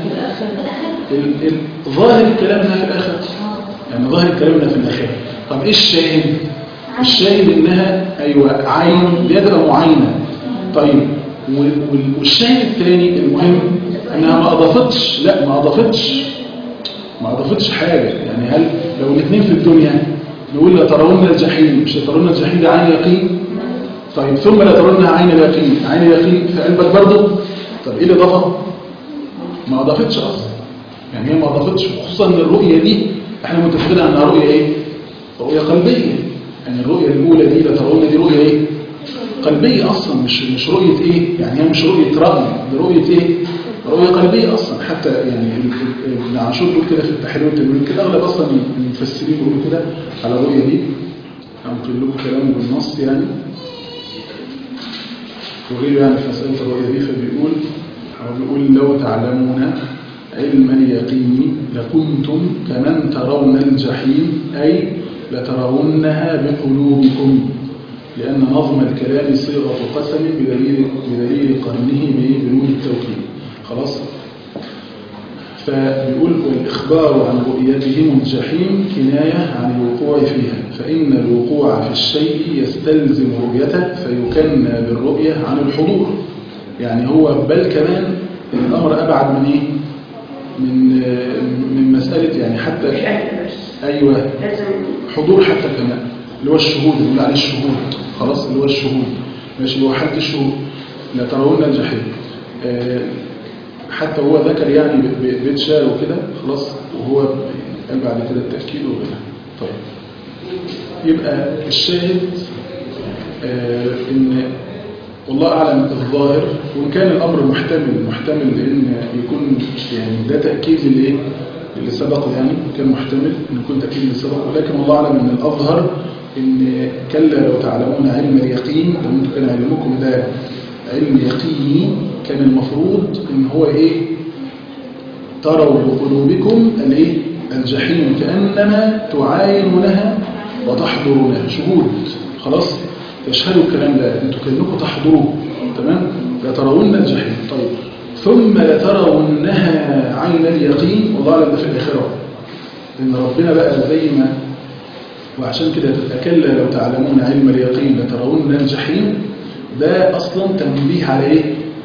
ظاهر الكلام انها في الآخرة، يعني ظاهر الكلام انها في الآخرة. طب ايه الشاهد؟ الشاهد انها ايوه عين دي تبقى معينة. طيب والشاهد الثاني المهم انها ما اضافتش، لا ما اضافتش ما اضافتش حاجة. يعني هل لو الاثنين في الدنيا نقول لا ترون الجحيم، مش ترون الجحيم ده عين يقين؟ طيب ثم لا ترونها عين اليقين، عين اليقين في قلبك برضه. طب ايه الاضافه؟ ما اضافتش اصلا، يعني هي ما اضافتش. خصوصا ان الرؤيه دي احنا متفقين انها رؤيه ايه؟ رؤيه قلبيه. يعني الرؤيه الاولى دي لا ترون دي رؤيه ايه؟ قلبيه اصلا، مش مش رؤيه ايه؟ يعني هي مش رؤيه راي، دي رؤيه ايه؟ رؤيه قلبيه اصلا. حتى يعني ابن عاشور بيقول كده في التحرير والتنوير كده، اغلب اصلا المفسرين بيقولوا كده على الرؤيه دي. هنقول لكم كلامه بالنص يعني وغيره يعني في مسألة الرؤية دي. فبيقول أو بيقول لو تعلمون علم اليقين لكنتم كمن ترون الجحيم، أي لترونها بقلوبكم، لأن نظم الكلام صيغة قسم بدليل, بدليل قرنه بنون التوكيد. خلاص، فبيقول والإخبار عن رؤيتهم الجحيم كناية عن الوقوع فيها، فإن الوقوع في الشيء يستلزم رؤيته فيكنى بالرؤية عن الحضور. يعني هو بل كمان الأمر أبعد من إيه؟ من من مسألة يعني حتى أيوة حضور حتى كمان اللي هو الشهود، اللي بيقول عليه الشهود. خلاص، اللي هو الشهود ماشي، اللي هو حالة الشهود. لا ترون الجحيم حتى هو ذكر يعني بيت شعر وكده. خلاص، وهو قال بعد كده التأكيد وغيرها. طيب يبقى الشاهد آه ان والله اعلم الظاهر، وان كان الامر محتمل محتمل لان يكون يعني ده تأكيد للايه اللي سبقه، يعني كان محتمل ان يكون تأكيد اللي سبقه، ولكن والله اعلم ان الاظهر ان كلا لو تعلمون علم اليقين، لو انتم كان علمكم ده علم يقيني كان المفروض ان هو ايه؟ تروا بقلوبكم الايه؟ الجحيم كأنما تعاينونها وتحضرونها، شهود. خلاص، تشهدوا الكلام ده، انتوا كأنكم تحضروه. تمام؟ لترون الجحيم. طيب ثم لترونها عين اليقين، والله اعلم ده في الاخره، ان ربنا بقى زي ما وعشان كده تتكلى لو تعلمون علم اليقين لترون الجحيم، ده اصلا تنبيه على ايه؟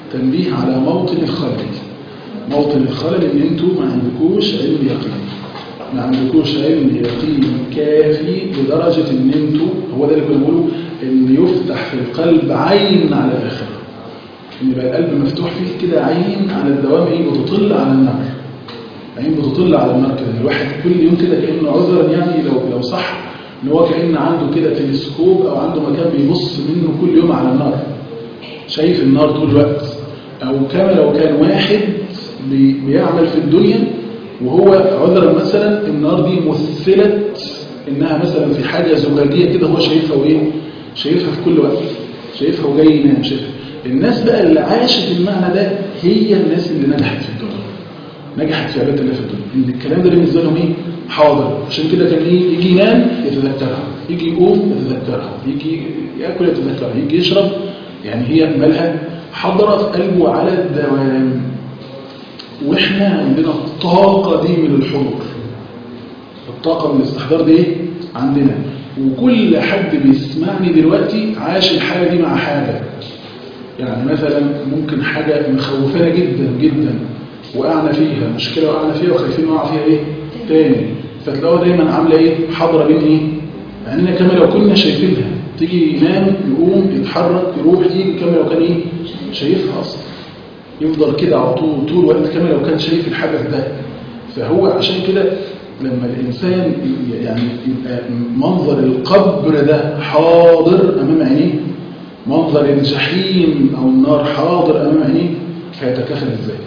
تنبيه على موطن الخلل. موطن الخلل ان انتوا ما عندكوش علم يقين، ما عندكوش علم يقين كافي لدرجة ان انتوا، هو ده اللي كنا بنقوله، ان يفتح في القلب عين على الاخره، ان يبقى القلب مفتوح فيه كده عين على الدوام، ايه بتطل على النار، عين بتطل على النار كده. الواحد كل يوم كده كأنه عذرا يعني لو لو صح ان هو كأن عنده كده تلسكوب او عنده مكان بيبص منه كل يوم على النار، شايف النار طول الوقت. او كما لو كان واحد بي بيعمل في الدنيا وهو عذرا مثلا النار دي مثلت انها مثلا في حاجه زجاجيه كده هو شايفها، وايه شايفها في كل وقت، شايفها وجاي ينام شايفها. الناس بقى اللي عاشت المعنى ده هي الناس اللي نجحت في الدنيا، نجحت في عبادة الله في الدنيا، ان الكلام ده بالنسبه لهم ايه حاضر. عشان كده كان ايه يجي ينام يتذكرها، يجي يقوم يتذكرها، يجي ياكل يتذكرها، يجي يشرب، يعني هي مالها حضرة في قلبه على الدوام. واحنا عندنا الطاقه دي من الحضور، الطاقه من الاستحضار دي ايه عندنا. وكل حد بيسمعني دلوقتي عاش الحاله دي مع حاجه، يعني مثلا ممكن حاجه مخوفانا جدا جدا وقعنا فيها مشكله، وقعنا فيها وخايفين نقع فيها ايه تاني، فتلاقوها دايما عامله ايه حاضره بين ايه يعني كما لو كنا شايفينها. تيجي ينام يقوم يتحرك يروح يجي كما لو كان ايه شايفها اصلا، يفضل كده على طول طول الوقت كما لو كان شايف الحدث ده. فهو عشان كده لما الانسان يعني يبقى منظر القبر ده حاضر امام عينيه، منظر الجحيم او النار حاضر امام عينيه، هيتكافل ازاي؟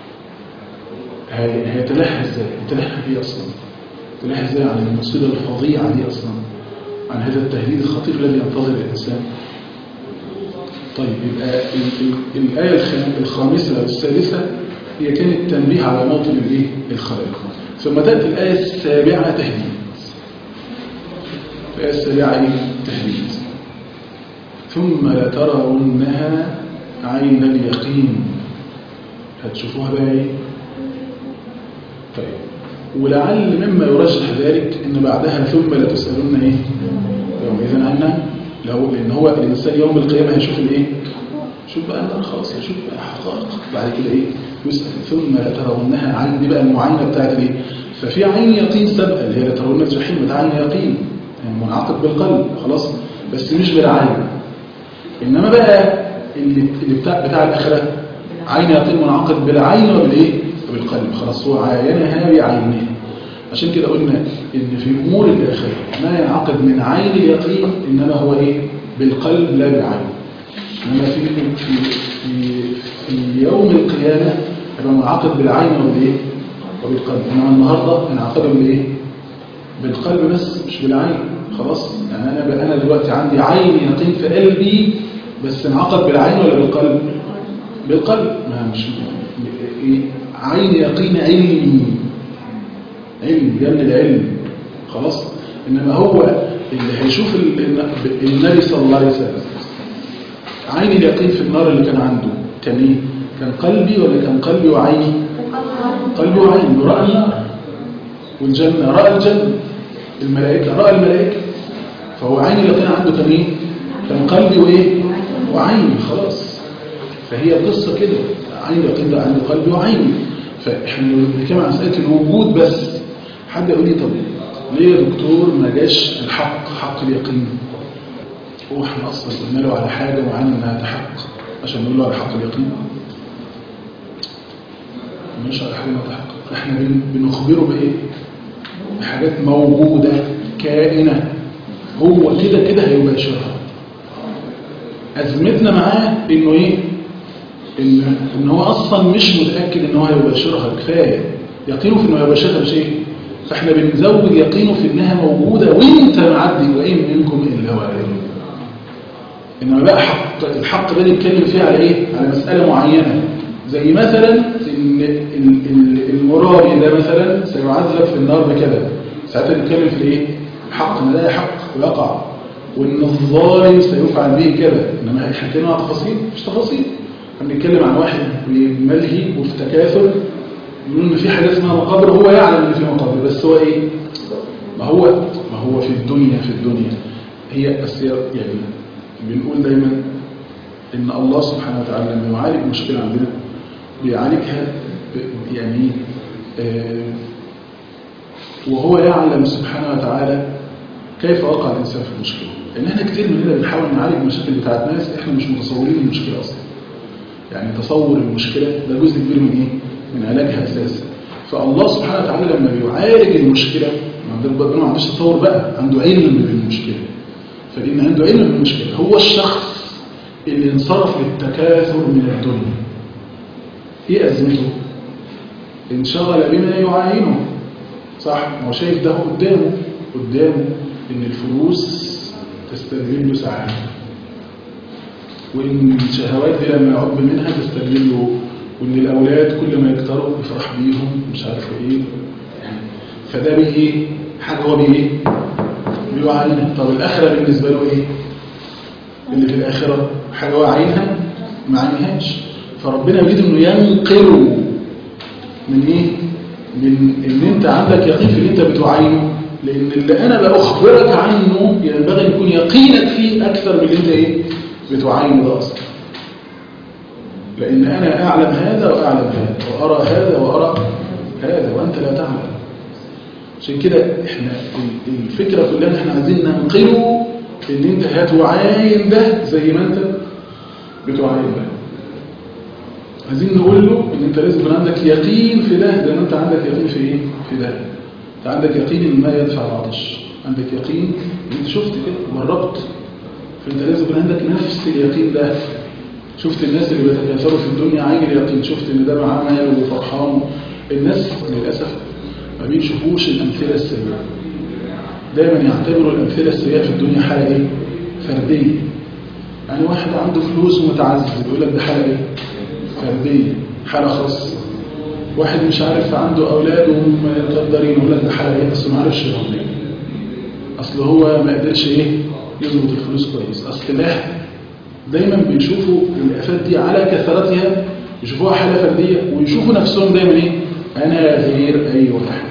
هيتلهى ازاي؟ يتلهى ايه اصلا؟ يتلهى ازاي عن المصيبه الفظيعه دي اصلا، عن هذا التهديد الخطير الذي ينتظر الانسان. طيب يبقى الايه الخامسه والسادسه هي كانت تنبيه على موطن الايه الخلل. ثم تاتي الايه السابعه تهديد. الايه السابعه ايه تهديد. ثم لترونها عين اليقين، هتشوفوها بقى ايه. طيب ولعل مما يرجح ذلك ان بعدها ثم لتسالون ايه يومئذ عنها، لو لان هو الانسان يوم القيامه هيشوف الايه، شوف بقى النار خلاص، هيشوف بقى حقائق بعد كده ايه يسال. ثم لترونها عين دي بقى المعاينه بتاعت الايه. ففي عين يقين سابقه اللي هي لترون الجحيم، ده عين يقين يعني منعقد بالقلب خلاص، بس مش بالعين. انما بقى اللي بتاع بتاع الاخره عين يقين منعقد بالعين وبالايه بالقلب، خلاص هو عينها بعينه. عشان كده قلنا ان في امور الاخره ما ينعقد من عين اليقين انما هو ايه بالقلب لا بالعين. انما في في في, في يوم القيامه يبقى منعقد بالعين وبالايه وبالقلب. انما النهارده انعقد بالايه بالقلب بس مش بالعين خلاص. يعني انا انا دلوقتي عندي عين يقين في قلبي بس انعقد بالعين ولا بالقلب؟ بالقلب. ما مش إيه؟ عين يقين علمي، علم جنب العلم خلاص. انما هو اللي هيشوف النبي صلى الله عليه وسلم عين اليقين في النار اللي كان عنده كان ايه؟ كان قلبي ولا كان قلبي وعيني؟ قلبي وعيني. رأى النار والجنة، رأى الجنة، الملائكة رأى الملائكة. فهو عين اليقين عنده كان ايه؟ كان قلبي وايه وعيني خلاص. فهي القصة كده، عين اليقين ده عنده قلبي وعيني. فاحنا بنتكلم عن مسألة الوجود بس. حد يقول لي طب ليه يا دكتور ما جاش الحق حق اليقين؟ هو احنا اصلا قلنا له على حاجة معينة انها تحق عشان نقول له على حق اليقين؟ مش على حاجة تحق، احنا بنخبره بايه؟ بحاجات موجودة كائنة هو كده كده هيباشرها. أزمتنا معاه إنه إيه؟ إن, إن هو أصلا مش متأكد إنه هيباشرها كفاية. يقينه في إنه هيباشرها مش إيه؟ فإحنا بنزود يقينه في إنها موجودة وإنت معدي وإن منكم إلا واردها. إنما بقى حق الحق ده نتكلم فيه على إيه؟ على مسألة معينة، زي مثلا إن المرابي ده مثلا سيعذب في النار بكذا، ساعتها نتكلم في إيه؟ حق إن ده حق ويقع، وإن الظالم سيفعل به كذا. إنما إحنا كنا عن تفاصيل مش تفاصيل. بنتكلم عن واحد بملهي وفي تكاثر يقول إن في حاجة اسمها مقابر، هو يعلم إن في مقابر بس هو إيه؟ ما هو ما هو في الدنيا في الدنيا هي بس يعني بنقول دايما ان الله سبحانه وتعالى لما يعالج مشكله عندنا بيعالجها يعني آه وهو يعلم سبحانه وتعالى كيف وقع الانسان في المشكله. لان احنا كتير مننا بنحاول نعالج المشاكل بتاعت ناس احنا مش متصورين المشكله اصلا. يعني تصور المشكله ده جزء كبير من ايه؟ من علاجها اساسا. فالله سبحانه وتعالى لما بيعالج المشكله ما عندوش تصور بقى، عنده علم بالمشكله. فلان عنده علم بالمشكله هو الشخص اللي انصرف للتكاثر من الدنيا. ايه ازمته؟ انشغل بما يعاينه، صح؟ هو شايف ده قدامه قدامه ان الفلوس تستدل له سعاده، وان الشهوات دي لما يعب منها تستدل له، وان الاولاد كل ما يكتروا يفرح بيهم مش عارف ايه يعني. فده بايه؟ حاجه هو بايه؟ بيعاينها. طب الاخره بالنسبه له ايه؟ اللي في الاخره حاجه هو عاينها ما عاينهاش. فربنا يريد انه ينقله من ايه؟ من ان انت عندك يقين في اللي انت بتعاينه، لان اللي انا باخبرك عنه ينبغي ان يكون يقينك فيه اكثر من اللي انت ايه بتعاينه ده اصلا. لان انا اعلم هذا واعلم هذا وارى هذا وارى هذا وانت لا تعلم. عشان كده احنا الفكره كلها احنا عايزين ننقله ان انت هتعاين ده زي ما انت بتعاين ده. عايزين نقول له ان انت لازم يكون عندك يقين في ده زي ما انت عندك يقين في ايه؟ في ده. انت عندك يقين ان ما يدفع العطش، عندك يقين ان انت شفت كده جربت، فانت لازم يكون عندك نفس اليقين ده. شفت الناس اللي بيتكاثروا في الدنيا عين اليقين، شفت ان ده معاه مال وفرحان. الناس للاسف ما بيشوفوش الامثله السيئه، دايما يعتبروا الامثله السيئه في الدنيا حاله ايه؟ فرديه. يعني واحد عنده فلوس ومتعذب يقول لك ده حاله ايه؟ فرديه، حاله خاصه. واحد مش عارف عنده اولاد ومقدرين يقول لك ده حاله ايه؟ اصل ما عرفش يربي، اصل هو ما قدرش ايه؟ يظبط الفلوس كويس، اصل ده. دايما بيشوفوا الآفات دي على كثرتها يشوفوها حالة فردية، ويشوفوا نفسهم دايما ايه؟ انا غير اي واحد.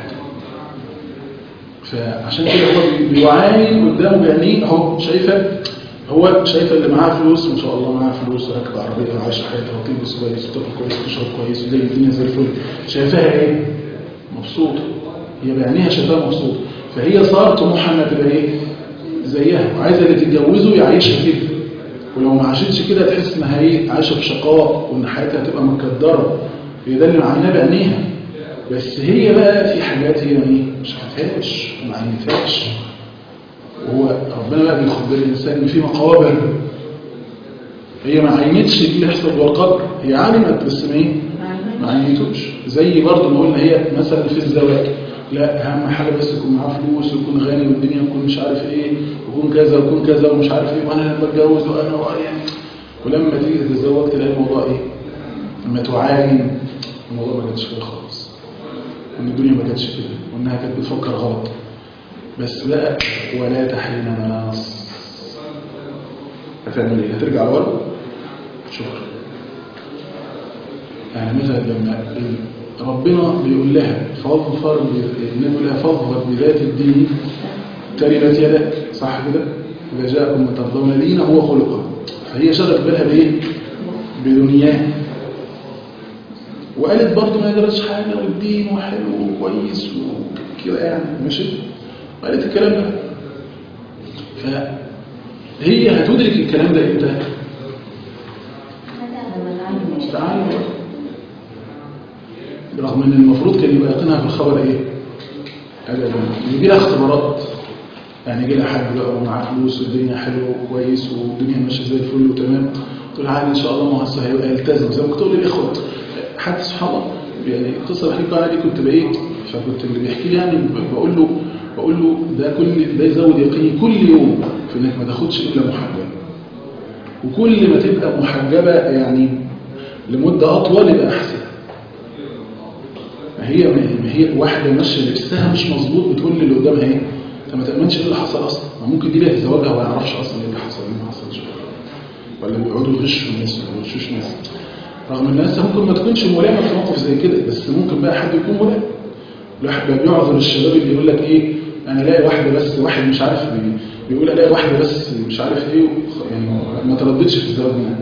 فعشان كده هو بيعاين قدامه بعينيه اهو، شايفه هو شايفه اللي معاه فلوس ما شاء الله، معاه فلوس وراكبه عربيه وعايشه حياتها وتلبس كويس وتاكل كويس وتشرب كويس وزي الدنيا زي الفل، شايفاها ايه؟ مبسوطه. هي بعينيها شايفاها مبسوطه، فهي صارت طموحها انها تبقى ايه؟ زيها، وعايزه اللي تتجوزه يعيشها كده. ولو ما عاشتش كده تحس انها ايه؟ عايشه في شقاء وان حياتها هتبقى مكدره. هي ده اللي معيناه بعينيها. بس هي بقى في حاجات هي ايه؟ مش شافتهاش وما عينتهاش. وهو ربنا بقى بيخبر الانسان ان في مقابر هي ما عينتش اللي يحصل جوه القبر، هي علمت بس ما ايه؟ ما عينتوش. زي برضه ما قلنا هي مثلا في الزواج، لا اهم حاجه بس يكون معاه فلوس ويكون غني والدنيا يكون مش عارف ايه ويكون كذا ويكون كذا ومش عارف ايه، وانا لما اتجوز وانا يعني. ولما تيجي تتزوج تلاقي الموضوع ايه؟ لما تعاين الموضوع ما كانش كده خالص، وان الدنيا ما كانتش كده، وانها كانت بتفكر غلط. بس بقى ولا تحين مناص، هتعمل ايه؟ هترجع لورا؟ شكرا. يعني مثلا لما ربنا بيقول لها فاظفر، النبي بيقول لها فاظفر بذات الدين تربت يدك، صح كده؟ اذا جاءكم من ترضون دينه هو خلقه. فهي شغلت بالها بايه؟ بدنياه. وقالت برضه ما يجراش حاجه والدين وحلو وكويس وكده يعني، ماشي؟ وقالت الكلام ده. فهي هتدرك الكلام ده امتى؟ تعالوا رغم ان المفروض كان يبقى يقينها في الخبر ايه؟ ابدا. يجي لها اختبارات، يعني يجي لها حد بقى ومعاه فلوس والدنيا حلوه وكويس والدنيا ماشيه زي الفل وتمام، تقول عادي ان شاء الله ما هو هيبقى يلتزم. زي ما كنت اقول للاخوه حتى سبحان الله، يعني قصه بحكي لكم عنها دي كنت بايه؟ فكنت اللي بيحكي لي يعني بقول له بقول له ده كل ده يزود يقيني كل يوم في انك ما تاخدش الا محجبه، وكل ما تبقى محجبه يعني لمده اطول يبقى احسن. ما هي ما هي واحده ماشيه لبسها مش مظبوط بتقول لي اللي قدامها ايه؟ انت ما تامنش ايه اللي حصل اصلا. ما ممكن دي لها تزوجها وما يعرفش اصلا ايه اللي حصل ايه ما حصلش، ولا بيقعدوا يغشوا الناس ولا يغشوش ناس. رغم ان الناس ممكن ما تكونش ملامه في موقف زي كده، بس ممكن بقى حد يكون ملام. الواحد بقى بيعذر الشباب اللي يقول لك ايه؟ انا الاقي واحده بس، واحد مش عارف بيقول الاقي واحده بس مش عارف ايه، يعني ما ترددش في الزواج منها.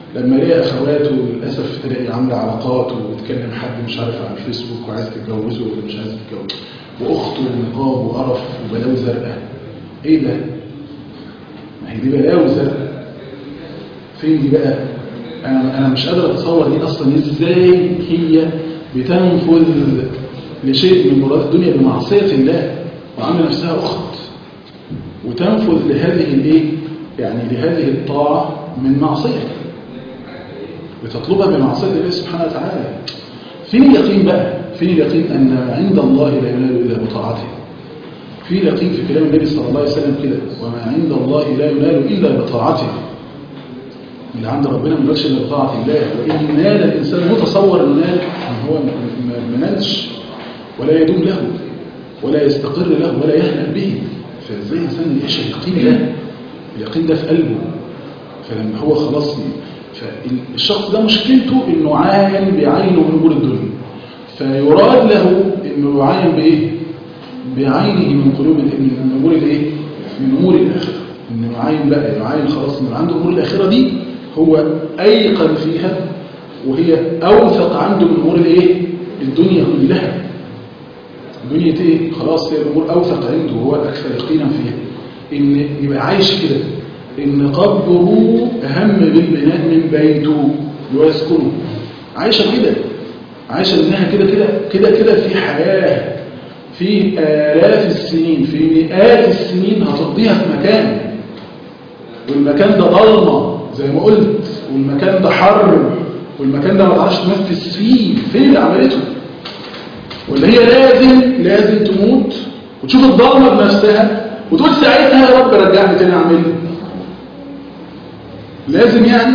لما الاقي اخواته للاسف تلاقي عامله علاقات وبتكلم حد مش عارف على الفيسبوك وعايز تتجوزه ولا مش عايز تتجوزه، واخته نقاب وقرف وبلاوي زرقاء. ايه ده؟ ما هي دي بلاوي زرقاء. فين دي بقى؟ انا انا مش قادر اتصور دي اصلا ازاي هي بتنفذ لشيء من مراد الدنيا بمعصيه الله وعامله نفسها اخت، وتنفذ لهذه الايه يعني لهذه الطاعه من معصيه بتطلبها بمعصيه الله سبحانه وتعالى. فين اليقين بقى؟ فين اليقين ان عند الله لا ينال الا بطاعته؟ في يقين في كلام النبي صلى الله عليه وسلم كده، وما عند الله لا ينال الا بطاعته. اللي عند ربنا ما ينالش الا بطاعه الله. وان نال الانسان متصور انه نال، هو ما نالش ولا يدوم له ولا يستقر له ولا يهنأ به. فازاي الانسان يعيش اليقين ده؟ اليقين ده في قلبه. فلما هو خلاص، فالشخص ده مشكلته انه عاين بعينه من امور الدنيا، فيراد له انه يعاين بايه؟ بعينه من قلوب من امور الايه؟ من امور الاخره. انه يعاين بقى يعاين خلاص من عنده امور الاخره دي هو ايقن فيها، وهي اوثق عنده من امور الايه؟ الدنيا كلها. دنيا ايه؟ خلاص هي الامور اوثق عنده وهو اكثر يقينا فيها. ان يبقى عايش كده ان قبره اهم بالبناء من بيته اللي هو يسكنه. عايشه كده، عايشه انها كده كده كده كده في حياه، في آلاف السنين، في مئات السنين هتقضيها في مكان، والمكان ده ضلمه زي ما قلت، والمكان ده حر، والمكان ده ما تعرفش تنفس فيه. فين اللي عملته؟ ولا هي لازم لازم تموت وتشوف الضلمه بنفسها وتقول ساعتها يا رب رجعني تاني اعمل؟ لازم يعني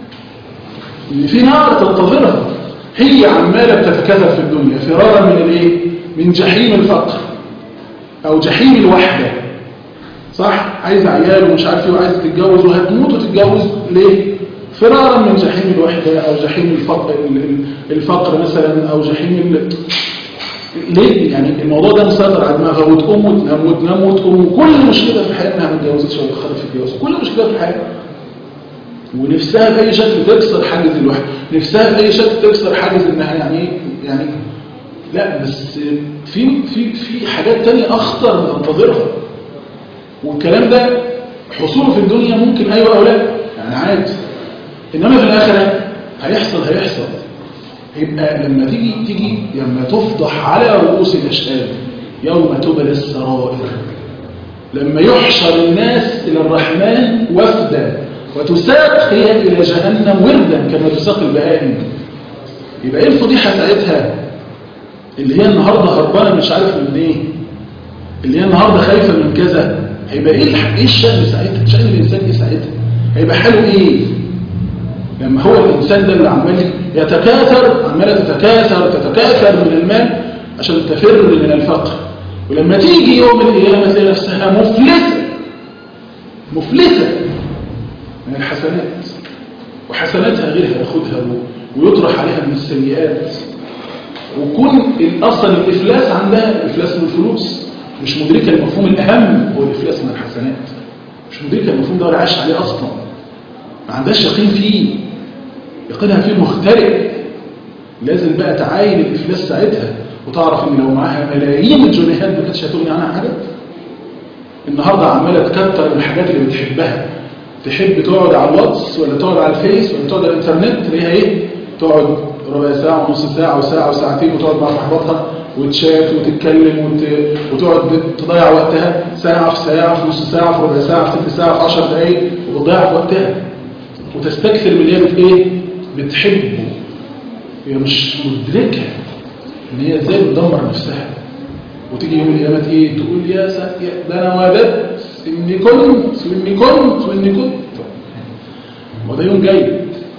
ان في نار تنتظرها. هي عماله بتتكاثر في الدنيا فرارا من الايه؟ من جحيم الفقر او جحيم الوحده. صح؟ عايز عيال ومش عارف ايه وعايز تتجوز، وهتموت وتتجوز ليه؟ فرارا من جحيم الوحده او جحيم الفقر الفقر مثلا، او جحيم ال... ليه؟ يعني الموضوع ده مسيطر على دماغها، وتقوم وتنام وتنام وتقوم. وكل مشكله في الحياه انها ما اتجوزتش ولا دخلت في الجواز، كل مشكله في الحياه. ونفسها باي شكل تكسر حاجز الوحده، نفسها باي شكل تكسر حاجز انها يعني يعني لا، بس في في في حاجات تانية اخطر تنتظرها. والكلام ده حصوله في الدنيا ممكن ايوه او لا، يعني عادي. انما في الاخره هيحصل هيحصل يبقى لما تيجي تيجي لما تفضح على رؤوس الاشهاد يوم تبلى السرائر، لما يحشر الناس الى الرحمن وفدا وتساق هي الى جهنم وردا كما تساق البهائم، يبقى ايه الفضيحه ساعتها؟ اللي هي النهارده هربانه مش عارف من ايه، اللي هي النهارده خايفه من كذا، هيبقى ايه ايه الشأن ساعتها؟ شأن الانسان ايه ساعتها؟ هيبقى حاله ايه لما هو الانسان ده اللي عمال يتكاثر، عماله تتكاثر تتكاثر من المال عشان تفر من الفقر، ولما تيجي يوم القيامه تلاقي نفسها مفلسه مفلسه من الحسنات، وحسناتها غيرها ياخدها ويطرح عليها من السيئات. وكون اصلا الافلاس عندها الافلاس من الفلوس، مش مدركه المفهوم الاهم هو الافلاس من الحسنات، مش مدركه المفهوم ده ولا عايش عليه اصلا، ما عندهاش يقين فيه، يقينها فيه مخترق. لازم بقى تعاين الافلاس ساعتها وتعرف ان لو معاها ملايين الجنيهات ما كانتش هتغني عنها حاجه. النهارده عماله تكتر من الحاجات اللي بتحبها، تحب تقعد على الواتس ولا تقعد على الفيس ولا تقعد على الانترنت، تلاقيها ايه؟ تقعد ربع ساعه ونص ساعه وساعه وساعتين وتقعد مع صاحباتها وتشات وتتكلم وت... وتقعد تضيع وقتها ساعه في ساعه في نص ساعه في ربع ساعه في ست ساعه في عشر دقائق، وتضيع في وقتها وتستكثر من اللي هي بت ايه؟ بتحبه. هي مش مدركه ان هي ازاي بتدمر نفسها. وتيجي يوم القيامه ايه؟ تقول يا سا... ده انا وددت اني كنت واني كنت واني كنت. وده يوم جاي،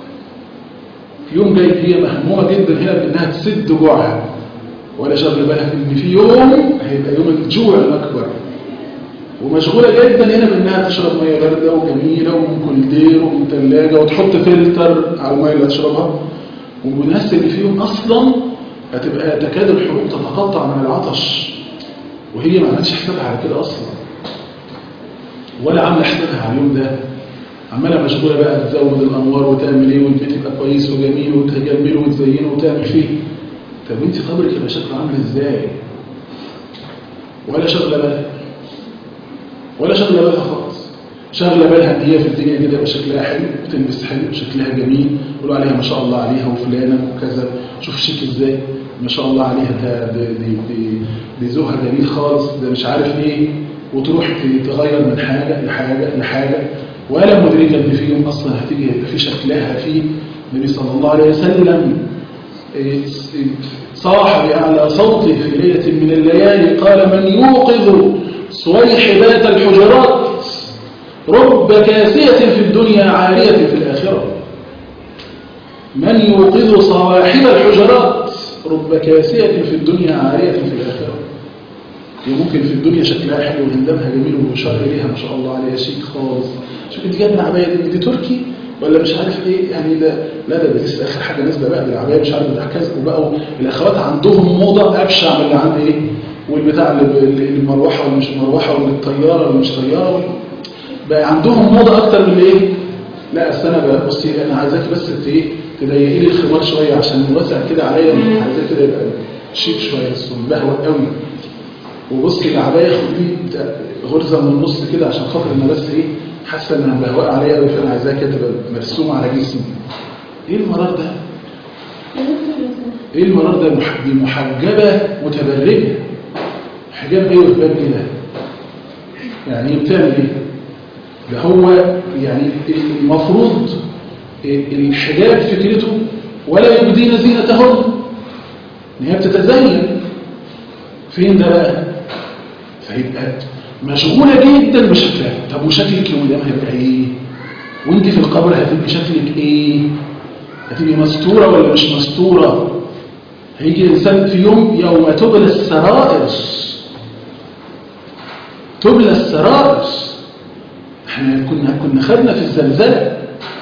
يوم جاي هي مهمومه جدا هنا بانها تسد جوعها، ولا شغل بالها ان في يوم هيبقى يوم الجوع الاكبر، ومشغوله جدا هنا بانها تشرب ميه بارده وجميله ومن كولدير ومن ثلاجه وتحط فلتر على الميه اللي هتشربها، والناس اللي فيهم اصلا هتبقى تكاد الحروق تتقطع من العطش، وهي ما عملتش حسابها على كده اصلا، ولا عامله حسابها على اليوم ده، عماله مشغوله بقى تزود الانوار وتعمل ايه والبيت يبقى كويس وجميل وتجمله وتزينه وتعمل فيه. طب انت قبرك يبقى شكله عامل ازاي؟ ولا شغله بالها ولا شغله بالها خالص. شغله بالها ان هي في الدنيا كده يبقى شكلها حلو وتلبس حلو وشكلها جميل يقولوا عليها ما شاء الله عليها وفلانه وكذا، شوف شيك ازاي ما شاء الله عليها، ده دي دي دي ذوقها جميل خالص، ده مش عارف ايه، وتروح تغير من حاجه لحاجه لحاجه ولا مدركه ان في يوم اصلا هتيجي يبقى في شكلها فيه. النبي صلى الله عليه وسلم صاح بأعلى صوته في ليلة من الليالي قال: من يوقظ صويحبات الحجرات رب كاسية في الدنيا عارية في الآخرة. من يوقظ صواحب الحجرات رب كاسية في الدنيا عارية في الآخرة. هي ممكن في الدنيا شكلها حلو وهندمها جميل ومشار إليها ما شاء الله عليها شيك خالص، شوف انت جايبه العبايه دي, دي تركي ولا مش عارف ايه يعني، ده لا ده لسه اخر حاجه نازله بقى بالعبايه مش عارف بتاع كذا، وبقوا الاخوات عندهم موضه ابشع من اللي عند ايه، والبتاع اللي المروحه واللي مش مروحه والطياره واللي مش طياره، بقى عندهم موضه اكتر من ايه. لا اصل انا بصي انا عايزاكي بس ايه تضيقي لي الخمار شويه عشان واسع كده عليا، عايزاك كده يبقى شيك شويه بس بهوى قوي، وبصي العبايه خدي غرزه من النص كده عشان خاطر انا بس ايه حاسه انها بهواء عليا قوي، فانا عايزاها كده تبقى مرسومه على جسمي. ايه المرار ده؟ ايه المرار ده؟ دي محجبه متبرجه. حجاب ايه وحجاب ايه ده؟ يعني ايه بتعمل ايه؟ ده هو يعني المفروض الحجاب فكرته ولا يبدين زينتهن، ان هي بتتزين. فين ده بقى؟ فيبقى مشغولة جدا بشكلها. طب وشكلك يوم القيامة هيبقى ايه؟ وانت في القبر هتبقي شكلك ايه؟ هتبقي مستورة ولا مش مستورة؟ هيجي الإنسان في يوم يوم تبلى السرائر، تبلى السرائر. احنا كنا كنا خدنا في الزلزلة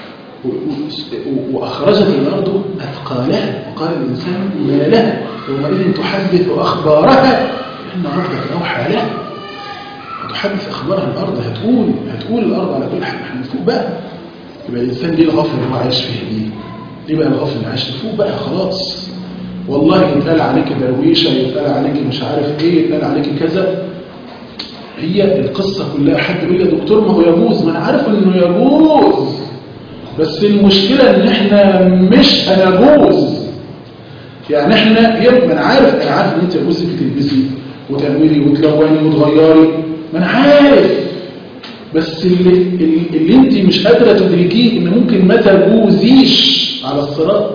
وأخرجت الأرض أثقالها وقال الإنسان ما لها يومئذ تحدث أخبارها إن ربك أوحى لها. هتحدث أخبارها الأرض، هتقول هتقول الأرض على كل حاجة. احنا فوق بقى، يبقى الإنسان ليه الغفل اللي هو عايش فيه دي؟ ليه بقى الغفل اللي عايش فوق بقى؟ خلاص والله يتقال عليك درويشة، يتقال عليك مش عارف ايه، يتقال عليك كذا. هي القصة كلها حد يقول لي يا دكتور ما هو يجوز، ما انا عارف انه يجوز، بس المشكلة ان احنا مش هنجوز. يعني احنا هي ما انا عارف انا عارف ان انت يجوز انك تلبسي وتعملي وتلوني وتغيري، ما انا عارف، بس اللي, اللي انت مش قادرة تدركيه ان ممكن ما تجوزيش على الصراط،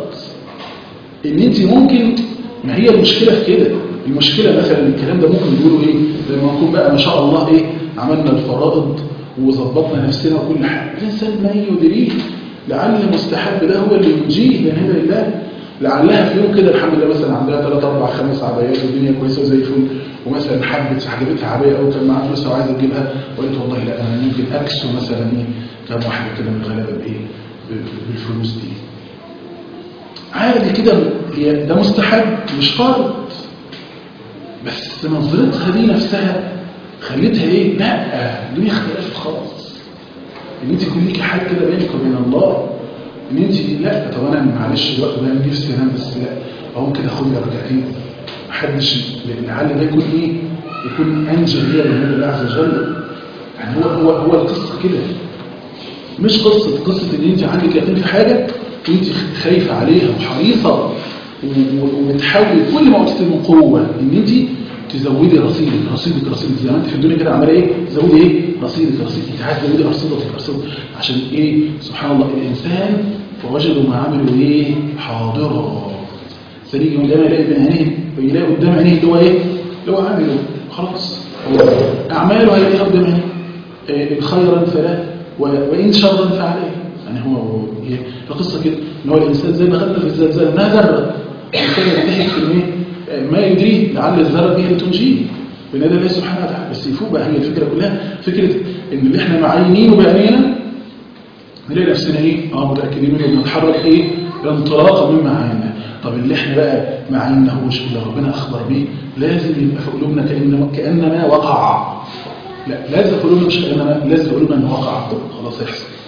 ان انت ممكن، ما هي المشكلة في كده. المشكلة مثلا الكلام ده ممكن يقولوا ايه لما نكون بقى ما شاء الله ايه عملنا الفرائض وظبطنا نفسنا وكل حاجة، الانسان ما يدريه لعل المستحب ده هو اللي ينجيه من هنا لله. لعلها في يوم كده الحمد لله مثلا عندها ثلاث اربع خمس عبايات والدنيا كويسه وزي الفل، ومثلا حبت عجبتها عبايه او كان معاها فلوس وعايزه تجيبها، وقالت والله لا انا ممكن اكسو مثلا ايه كام واحده كده من الغلابه بايه بالفلوس دي. عادي كده، هي ده مستحب مش فرض، بس نظرتها دي نفسها خليتها ايه؟ لا الدنيا اختلفت خالص. ان انت يكون ليكي حاجه كده بينك وبين الله، ان انت لا طب انا معلش دلوقتي بقى نفسي انام بس لا اهو كده اخد لي ركعتين، محدش لعل ده يكون ايه؟ يكون انجى ليا من الله عز وجل. يعني هو هو هو القصه كده، مش قصه قصه ان انت عندك يقين في حاجه وانت خايفه عليها وحريصه وبتحاولي كل ما اوتيتي من قوه ان انت تزودي رصيدك رصيدك رصيدك زي ما انت في الدنيا كده عماله ايه تزودي ايه رصيدك رصيدك، انت عايز تزودي رصيدك رصيدك عشان ايه؟ سبحان الله الانسان فوجدوا ما عملوا ايه حاضرا، سيجي يوم القيامه يلاقي بين عينيه ويلاقي قدام عينيه اللي هو ايه اللي هو عمله خلاص، اعماله هيلاقيها قدام عينيه إيه خيرا فلا وان شرا فعليه. يعني هو القصه كده ان هو الانسان زي ما خدنا في الزلزال انها ذره كده ينتهي في الايه ما يدريه لعل الذره دي اللي تنجيه بنادى الله سبحانه وتعالى. بس يفوق بقى، هي الفكره كلها فكره ان اللي احنا معينينه بعينينا نلاقي نفسنا ايه اه متاكدين منه بنتحرك ايه انطلاقا من معانا. طب اللي احنا بقى ما عيناهوش اللي ربنا اخبر بيه لازم يبقى في قلوبنا كانما كانما وقع. لا لازم في قلوبنا مش كانما، لازم في قلوبنا انه وقع خلاص يحصل.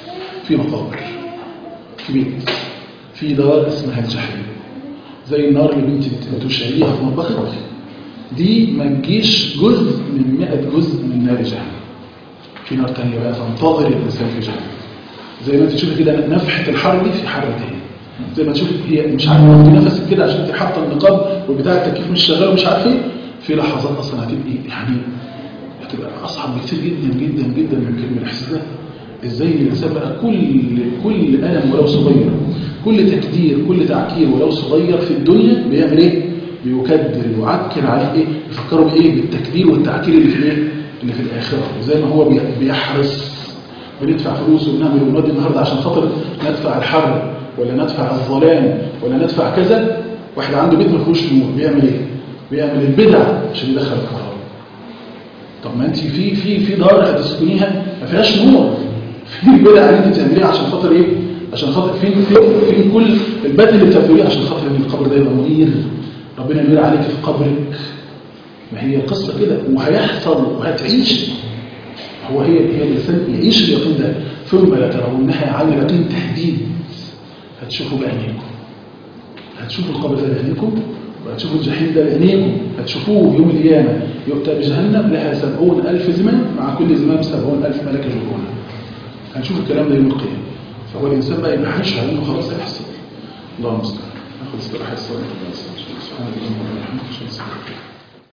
في مقابر، في بيت، في دار اسمها الجحيم، زي النار اللي بنتي بتشعليها في مطبخك دي ما تجيش جزء من مئة جزء من نار جهنم. في نار تانية بقى تنتظر الإنسان في جهنم، زي ما انت تشوفي كده نفحة الحر دي في حر تاني، زي ما تشوفي هي مش عارفه تاخدي نفسك كده عشان انت حاطه النقاب وبتاع التكييف مش شغال ومش عارف ايه، في لحظات اصلا هتبقى يعني هتبقى اصعب بكتير جدا جدا جدا من كلمه الاحساس ده. ازاي الانسان بقى كل كل الم ولو صغير، كل تكدير، كل تعكير ولو صغير في الدنيا بيعمل ايه؟ بيكدر ويعكر عليه ايه؟ يفكروا بايه؟ بالتكدير والتعكير اللي في ايه؟ اللي في الاخره. وزي ما هو بيحرص بندفع فلوس وبنعمل ونودي النهارده عشان خاطر ندفع الحر ولا ندفع الظلام ولا ندفع كذا، واحد عنده بيت ما فيهوش نور بيعمل ايه؟ بيعمل البدع عشان يدخل الكهرباء. طب ما انت في في في دار هتسكنيها ما فيهاش نور، في البدع اللي انت بتعمليها عشان خاطر ايه؟ عشان خاطر فين فين فين كل البدع اللي بتعمليه عشان خاطر ان القبر ده يبقى منير، ربنا ينير عليك في قبرك. ما هي القصه كده وهيحصل وهتعيش. هو هي هي الانسان يعيش اليقين ده، ثم لا ترونها عين يقين تهديد. هتشوفوا بعينيكم، هتشوفوا القبر ده بعينيكم، وهتشوفوا الجحيم ده بعينيكم، هتشوفوه يوم القيامه يؤتى بجهنم لها سبعون ألف زمام، مع كل زمام سبعون ألف ملك يجرون. هنشوف الكلام ده يوم القيامه. فهو الانسان بقى يبقى حاشا انه خلاص هيحصل. الله المستعان. ناخد استراحه الصلاه. سبحان الله وبحمده.